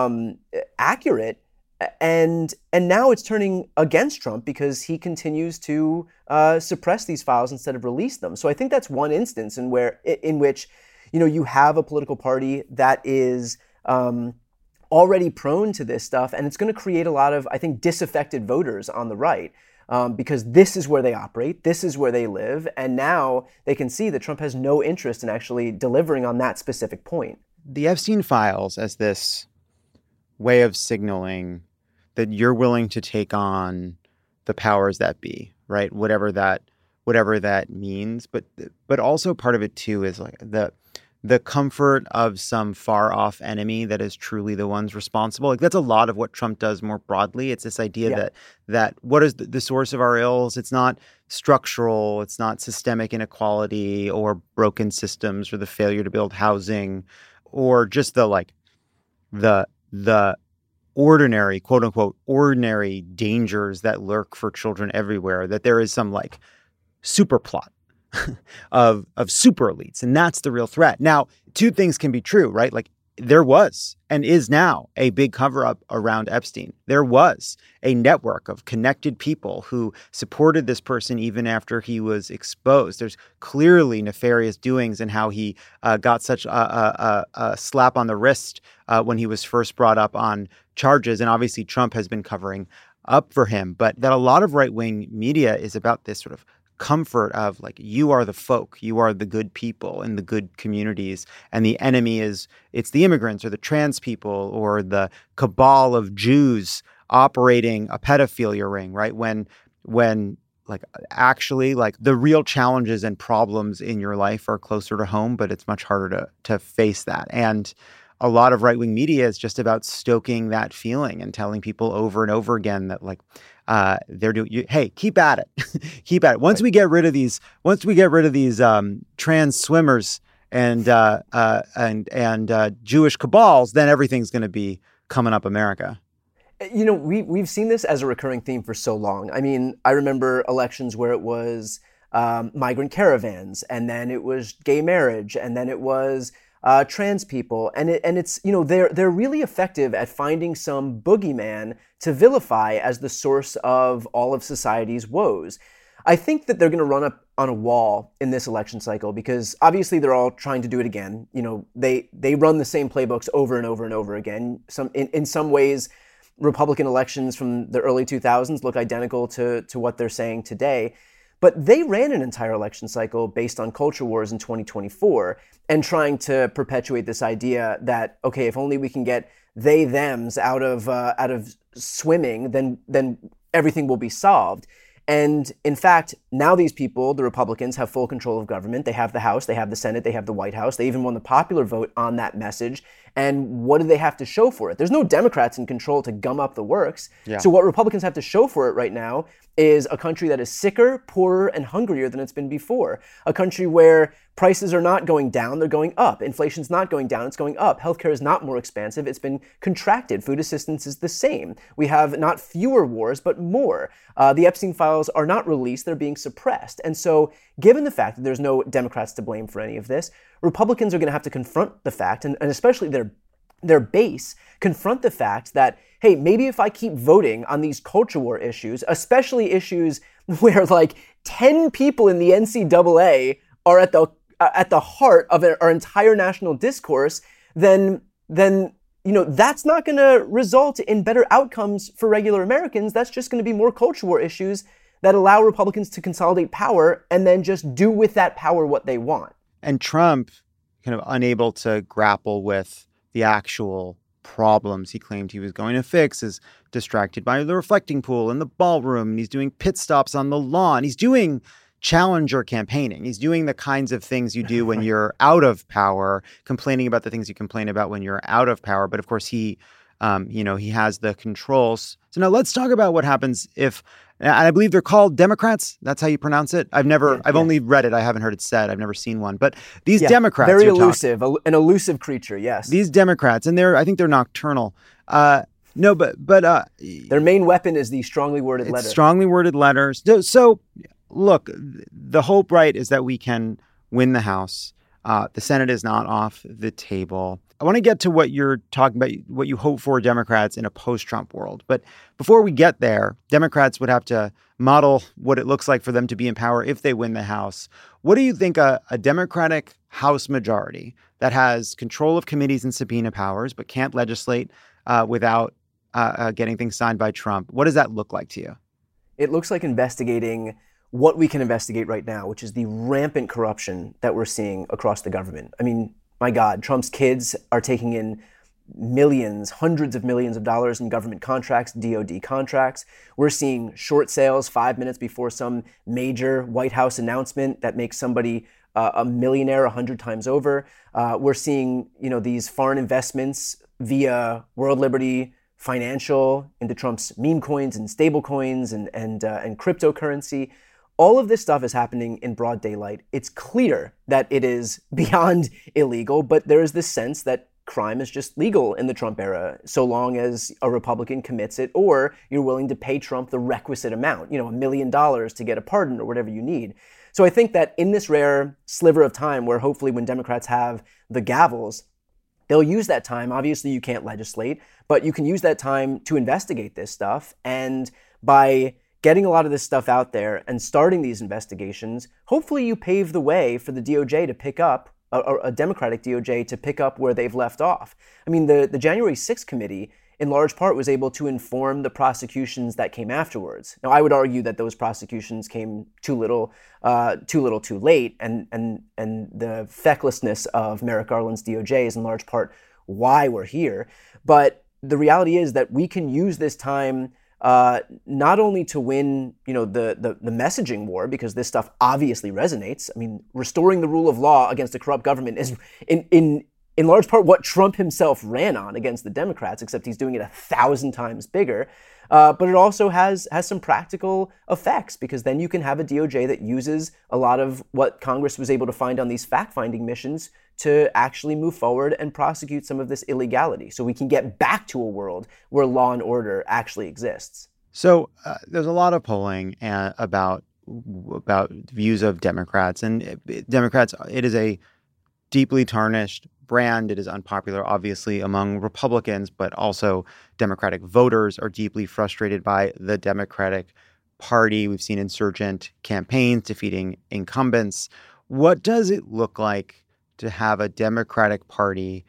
accurate. And now it's turning against Trump because he continues to suppress these files instead of release them. So I think that's one instance in which you have a political party that is already prone to this stuff, and it's going to create a lot of, I think, disaffected voters on the right because this is where they operate, this is where they live, and now they can see that Trump has no interest in actually delivering on that specific point. The Epstein files as this way of signaling that you're willing to take on the powers that be, right? Whatever that means. But also part of it too is like the comfort of some far off enemy that is truly the ones responsible. Like that's a lot of what Trump does more broadly. It's this idea that what is the source of our ills? It's not structural, it's not systemic inequality or broken systems or the failure to build housing or just the ordinary, quote unquote, ordinary dangers that lurk for children everywhere, that there is some super plot of super elites. And that's the real threat. Now, two things can be true, right? Like there was and is now a big cover up around Epstein. There was a network of connected people who supported this person even after he was exposed. There's clearly nefarious doings in how he got such a slap on the wrist when he was first brought up on charges. And obviously Trump has been covering up for him. But that a lot of right-wing media is about this sort of comfort of you are the folk, you are the good people in the good communities, and the enemy it's the immigrants or the trans people or the cabal of Jews operating a pedophilia ring, right? When actually the real challenges and problems in your life are closer to home, but it's much harder to face that. And a lot of right-wing media is just about stoking that feeling and telling people over and over again that they're doing. Hey, keep at it, keep at it. Once we get rid of these trans swimmers and Jewish cabals, then everything's going to be coming up America. We've seen this as a recurring theme for so long. I remember elections where it was migrant caravans, and then it was gay marriage, and then it was trans people, and it's they're really effective at finding some boogeyman to vilify as the source of all of society's woes. I think that they're going to run up on a wall in this election cycle because obviously they're all trying to do it again. They run the same playbooks over and over and over again. In some ways, Republican elections from the early 2000s look identical to what they're saying today. But they ran an entire election cycle based on culture wars in 2024 and trying to perpetuate this idea that, okay, if only we can get they, thems out of swimming, then everything will be solved. And in fact, now these people, the Republicans, have full control of government. They have the House, they have the Senate, they have the White House. They even won the popular vote on that message. And what do they have to show for it? There's no Democrats in control to gum up the works. Yeah. So what Republicans have to show for it right now is a country that is sicker, poorer, and hungrier than it's been before. A country where prices are not going down, they're going up. Inflation's not going down, it's going up. Healthcare is not more expansive, it's been contracted. Food assistance is the same. We have not fewer wars, but more. The Epstein files are not released, they're being suppressed. And so, given the fact that there's no Democrats to blame for any of this, Republicans are going to have to confront the fact, and especially their base, confront the fact that, hey, maybe if I keep voting on these culture war issues, especially issues where 10 people in the NCAA are at the heart of our entire national discourse, then that's not going to result in better outcomes for regular Americans. That's just going to be more culture war issues that allow Republicans to consolidate power and then just do with that power what they want. And Trump, kind of unable to grapple with the actual problems he claimed he was going to fix, is distracted by the reflecting pool in the ballroom. And he's doing pit stops on the lawn. He's doing challenger campaigning. He's doing the kinds of things you do when you're out of power, complaining about the things you complain about when you're out of power. But of course, he has the controls. So now let's talk about what happens if And I believe they're called Democrats. That's how you pronounce it. I've only read it. I haven't heard it said. I've never seen one. But these Democrats, very elusive, an elusive creature. Yes, these Democrats, and I think they're nocturnal. No, but their main weapon is the strongly worded letter. Strongly worded letters. So, look, the hope, right, is that we can win the House. The Senate is not off the table. I want to get to what you're talking about, what you hope for Democrats in a post-Trump world. But before we get there, Democrats would have to model what it looks like for them to be in power if they win the House. What do you think a Democratic House majority that has control of committees and subpoena powers but can't legislate without getting things signed by Trump, what does that look like to you? It looks like investigating what we can investigate right now, which is the rampant corruption that we're seeing across the government. I mean, my God, Trump's kids are taking in millions, hundreds of millions of dollars in government contracts, DOD contracts. We're seeing short sales 5 minutes before some major White House announcement that makes somebody a millionaire 100 times over. We're seeing, these foreign investments via World Liberty Financial into Trump's meme coins and stable coins and cryptocurrency. All of this stuff is happening in broad daylight. It's clear that it is beyond illegal, but there is this sense that crime is just legal in the Trump era, so long as a Republican commits it or you're willing to pay Trump the requisite amount, $1 million to get a pardon or whatever you need. So I think that in this rare sliver of time where hopefully when Democrats have the gavels, they'll use that time. Obviously, you can't legislate, but you can use that time to investigate this stuff. And by getting a lot of this stuff out there and starting these investigations, hopefully you pave the way for the DOJ to pick up, a Democratic DOJ to pick up where they've left off. I mean, the January 6th committee, in large part, was able to inform the prosecutions that came afterwards. Now, I would argue that those prosecutions came too little, too late, and the fecklessness of Merrick Garland's DOJ is in large part why we're here. But the reality is that we can use this time not only to win, the messaging war, because this stuff obviously resonates. I mean, restoring the rule of law against a corrupt government is in large part what Trump himself ran on against the Democrats, except he's doing it 1,000 times bigger. But it also has some practical effects, because then you can have a DOJ that uses a lot of what Congress was able to find on these fact-finding missions to actually move forward and prosecute some of this illegality, so we can get back to a world where law and order actually exists. So there's a lot of polling about views of Democrats, and Democrats, it is a deeply tarnished brand. It is unpopular, obviously, among Republicans, but also Democratic voters are deeply frustrated by the Democratic Party. We've seen insurgent campaigns defeating incumbents. What does it look like to have a Democratic Party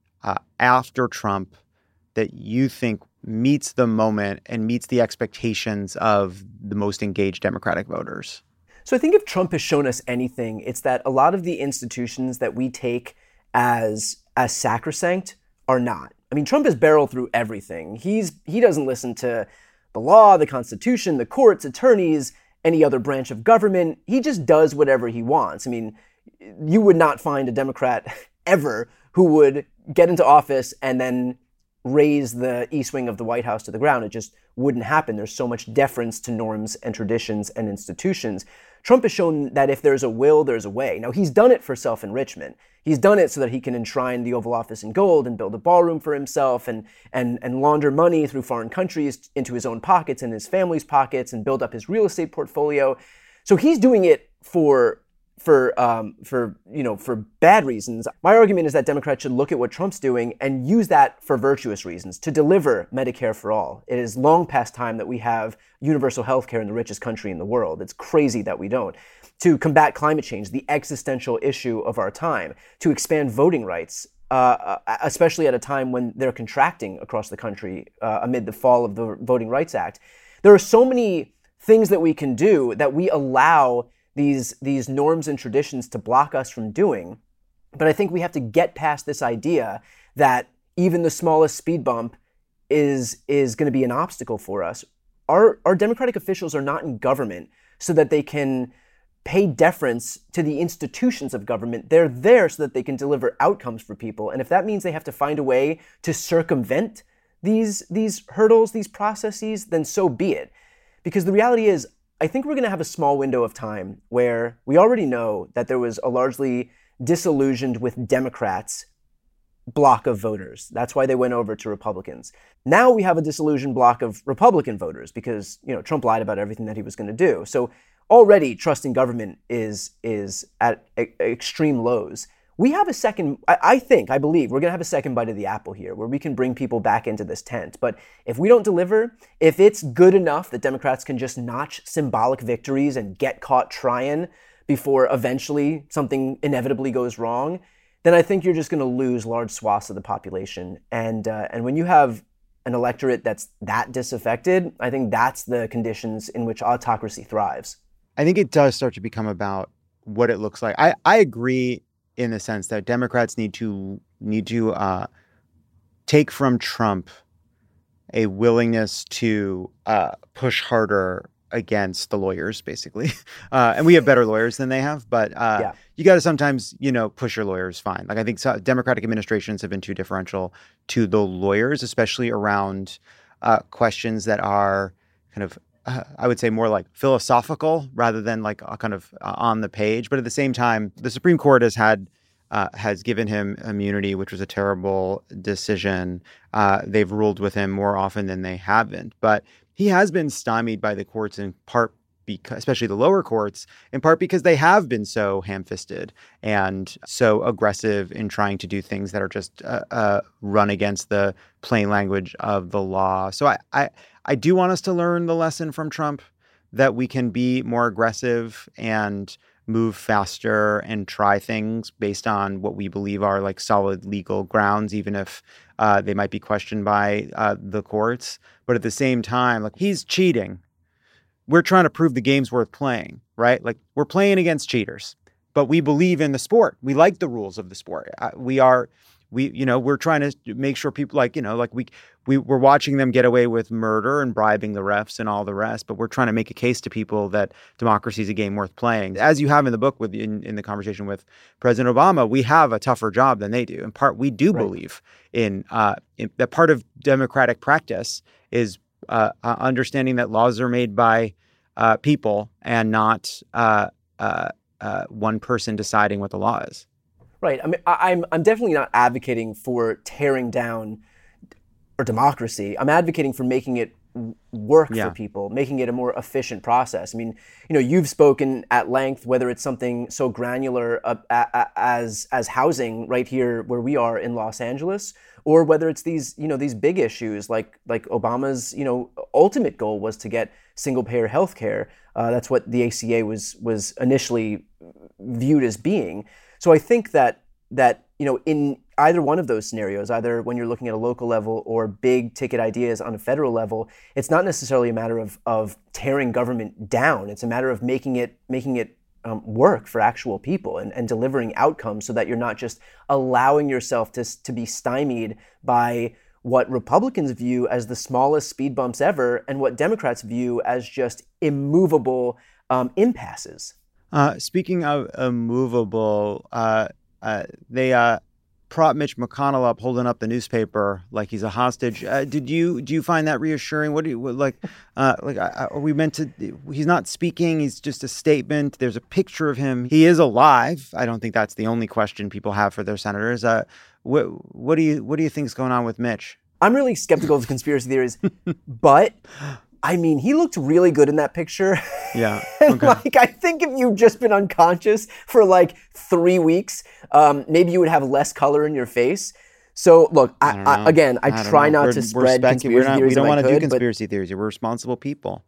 after Trump that you think meets the moment and meets the expectations of the most engaged Democratic voters? So I think if Trump has shown us anything, it's that a lot of the institutions that we take as sacrosanct are not. I mean, Trump has barreled through everything. He doesn't listen to the law, the Constitution, the courts, attorneys, any other branch of government. He just does whatever he wants. I mean, you would not find a Democrat ever who would get into office and then raise the East Wing of the White House to the ground. It just wouldn't happen. There's so much deference to norms and traditions and institutions. Trump has shown that if there's a will, there's a way. Now, he's done it for self-enrichment. He's done it so that he can enshrine the Oval Office in gold and build a ballroom for himself and launder money through foreign countries into his own pockets and his family's pockets and build up his real estate portfolio. So he's doing it for bad reasons. My argument is that Democrats should look at what Trump's doing and use that for virtuous reasons, to deliver Medicare for all. It is long past time that we have universal health care in the richest country in the world. It's crazy that we don't. To combat climate change, the existential issue of our time. To expand voting rights, especially at a time when they're contracting across the country amid the fall of the Voting Rights Act. There are so many things that we can do that we allow these norms and traditions to block us from doing. But I think we have to get past this idea that even the smallest speed bump is going to be an obstacle for us. Our Democratic officials are not in government so that they can pay deference to the institutions of government. They're there so that they can deliver outcomes for people. And if that means they have to find a way to circumvent these hurdles, these processes, then so be it. Because the reality is, I think we're going to have a small window of time where we already know that there was a largely disillusioned with Democrats block of voters. That's why they went over to Republicans. Now we have a disillusioned block of Republican voters because, Trump lied about everything that he was going to do. So already trust in government is at extreme lows. We have a second, I believe we're going to have a second bite of the apple here where we can bring people back into this tent. But if we don't deliver, if it's good enough that Democrats can just notch symbolic victories and get caught trying before eventually something inevitably goes wrong, then I think you're just going to lose large swaths of the population. And when you have an electorate that's that disaffected, I think that's the conditions in which autocracy thrives. I think it does start to become about what it looks like. I agree in the sense that Democrats need to take from Trump a willingness to push harder against the lawyers, basically. And we have better lawyers than they have, but you got to sometimes, push your lawyers fine. Like I think Democratic administrations have been too differential to the lawyers, especially around questions that are kind of, I would say more like philosophical rather than like kind of on the page. But at the same time, the Supreme Court has given him immunity, which was a terrible decision. They've ruled with him more often than they haven't. But he has been stymied by the courts in part because, especially the lower courts, in part because they have been so ham-fisted and so aggressive in trying to do things that are just run against the plain language of the law. So I do want us to learn the lesson from Trump that we can be more aggressive and move faster and try things based on what we believe are like solid legal grounds, even if they might be questioned by the courts. But at the same time, like he's cheating. We're trying to prove the game's worth playing, right? Like we're playing against cheaters, but we believe in the sport. We like the rules of the sport. We're trying to make sure people we're watching them get away with murder and bribing the refs and all the rest, but we're trying to make a case to people that democracy is a game worth playing. As you have in the book in the conversation with President Obama, we have a tougher job than they do. In part, we do believe in that part of democratic practice is understanding that laws are made by people and not one person deciding what the law is. Right. I mean, I'm definitely not advocating for tearing down our democracy. I'm advocating for making it work for people, making it a more efficient process. I mean, you've spoken at length, whether it's something so granular as housing right here where we are in Los Angeles, or whether it's these big issues like Obama's, ultimate goal was to get single payer healthcare. That's what the ACA was initially viewed as being. So I think that in either one of those scenarios, either when you're looking at a local level or big ticket ideas on a federal level, it's not necessarily a matter of tearing government down. It's a matter of making it work for actual people and delivering outcomes so that you're not just allowing yourself to be stymied by what Republicans view as the smallest speed bumps ever and what Democrats view as just immovable impasses. Speaking of immovable, they prop Mitch McConnell up holding up the newspaper like he's a hostage. Do you find that reassuring? Are we meant to? He's not speaking. He's just a statement. There's a picture of him. He is alive. I don't think that's the only question people have for their senators. What do you think's going on with Mitch? I'm really skeptical of conspiracy theories, but I mean, he looked really good in that picture. Yeah. And I think if you've just been unconscious for 3 weeks, maybe you would have less color in your face. So look, I try not to spread conspiracy theories. We don't want to do conspiracy theories. We're responsible people.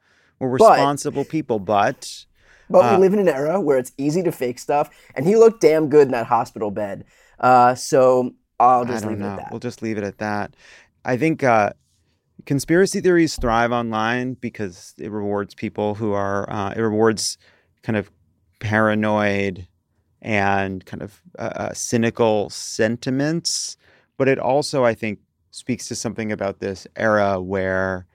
But we live in an era where it's easy to fake stuff, and he looked damn good in that hospital bed. So I'll just leave it at that. We'll just leave it at that. I think conspiracy theories thrive online because it rewards people who are, it rewards kind of paranoid and kind of cynical sentiments. But it also, I think, speaks to something about this era where,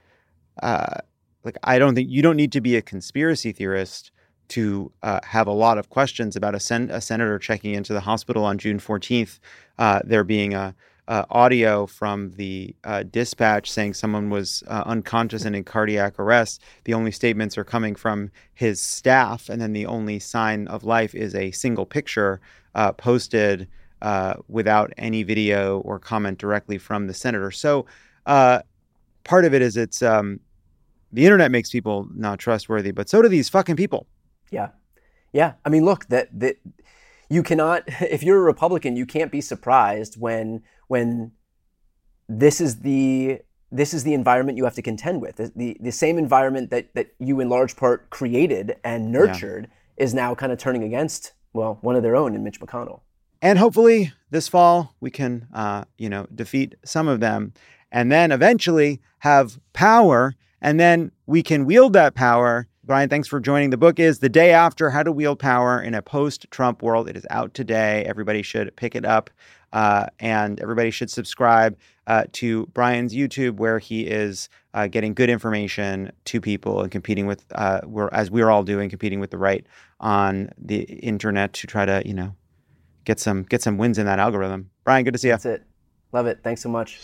I don't think you don't need to be a conspiracy theorist to have a lot of questions about a senator checking into the hospital on June 14th, there being a audio from the dispatch saying someone was unconscious and in cardiac arrest. The only statements are coming from his staff, and then the only sign of life is a single picture posted without any video or comment directly from the senator. So part of it is it's the internet makes people not trustworthy, but so do these fucking people. Yeah. Yeah. I mean, look, that you cannot, if you're a Republican, you can't be surprised when this is the environment you have to contend with. The same environment that you in large part created and nurtured is now kind of turning against, well, one of their own in Mitch McConnell. And hopefully this fall we can, defeat some of them and then eventually have power, and then we can wield that power. Brian, thanks for joining. The book is The Day After: How to Wield Power in a Post-Trump World. It is out today. Everybody should pick it up, and everybody should subscribe to Brian's YouTube, where he is getting good information to people and competing with, as we're all doing, competing with the right on the internet to try to, get some wins in that algorithm. Brian, good to see you. That's it. Love it. Thanks so much.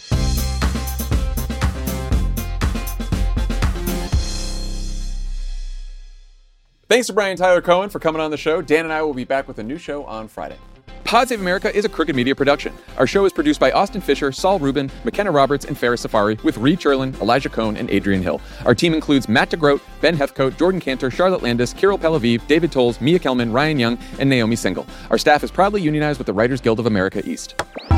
Thanks to Brian Tyler Cohen for coming on the show. Dan and I will be back with a new show on Friday. Pod Save America is a Crooked Media production. Our show is produced by Austin Fisher, Saul Rubin, McKenna Roberts, and Ferris Safari, with Ree Cherlin, Elijah Cohn, and Adrian Hill. Our team includes Matt DeGroat, Ben Heathcote, Jordan Cantor, Charlotte Landis, Kirill Pelaviv, David Tolles, Mia Kelman, Ryan Young, and Naomi Single. Our staff is proudly unionized with the Writers Guild of America East.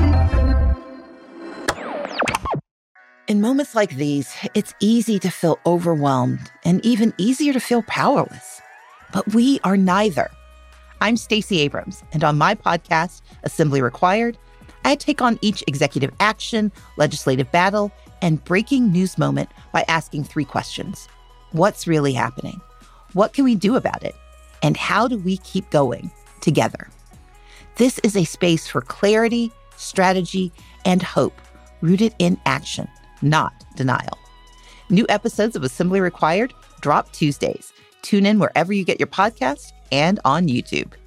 In moments like these, it's easy to feel overwhelmed and even easier to feel powerless. But we are neither. I'm Stacey Abrams, and on my podcast, Assembly Required, I take on each executive action, legislative battle, and breaking news moment by asking 3 questions. What's really happening? What can we do about it? And how do we keep going together? This is a space for clarity, strategy, and hope, rooted in action, not denial. New episodes of Assembly Required drop Tuesdays. Tune in wherever you get your podcasts and on YouTube.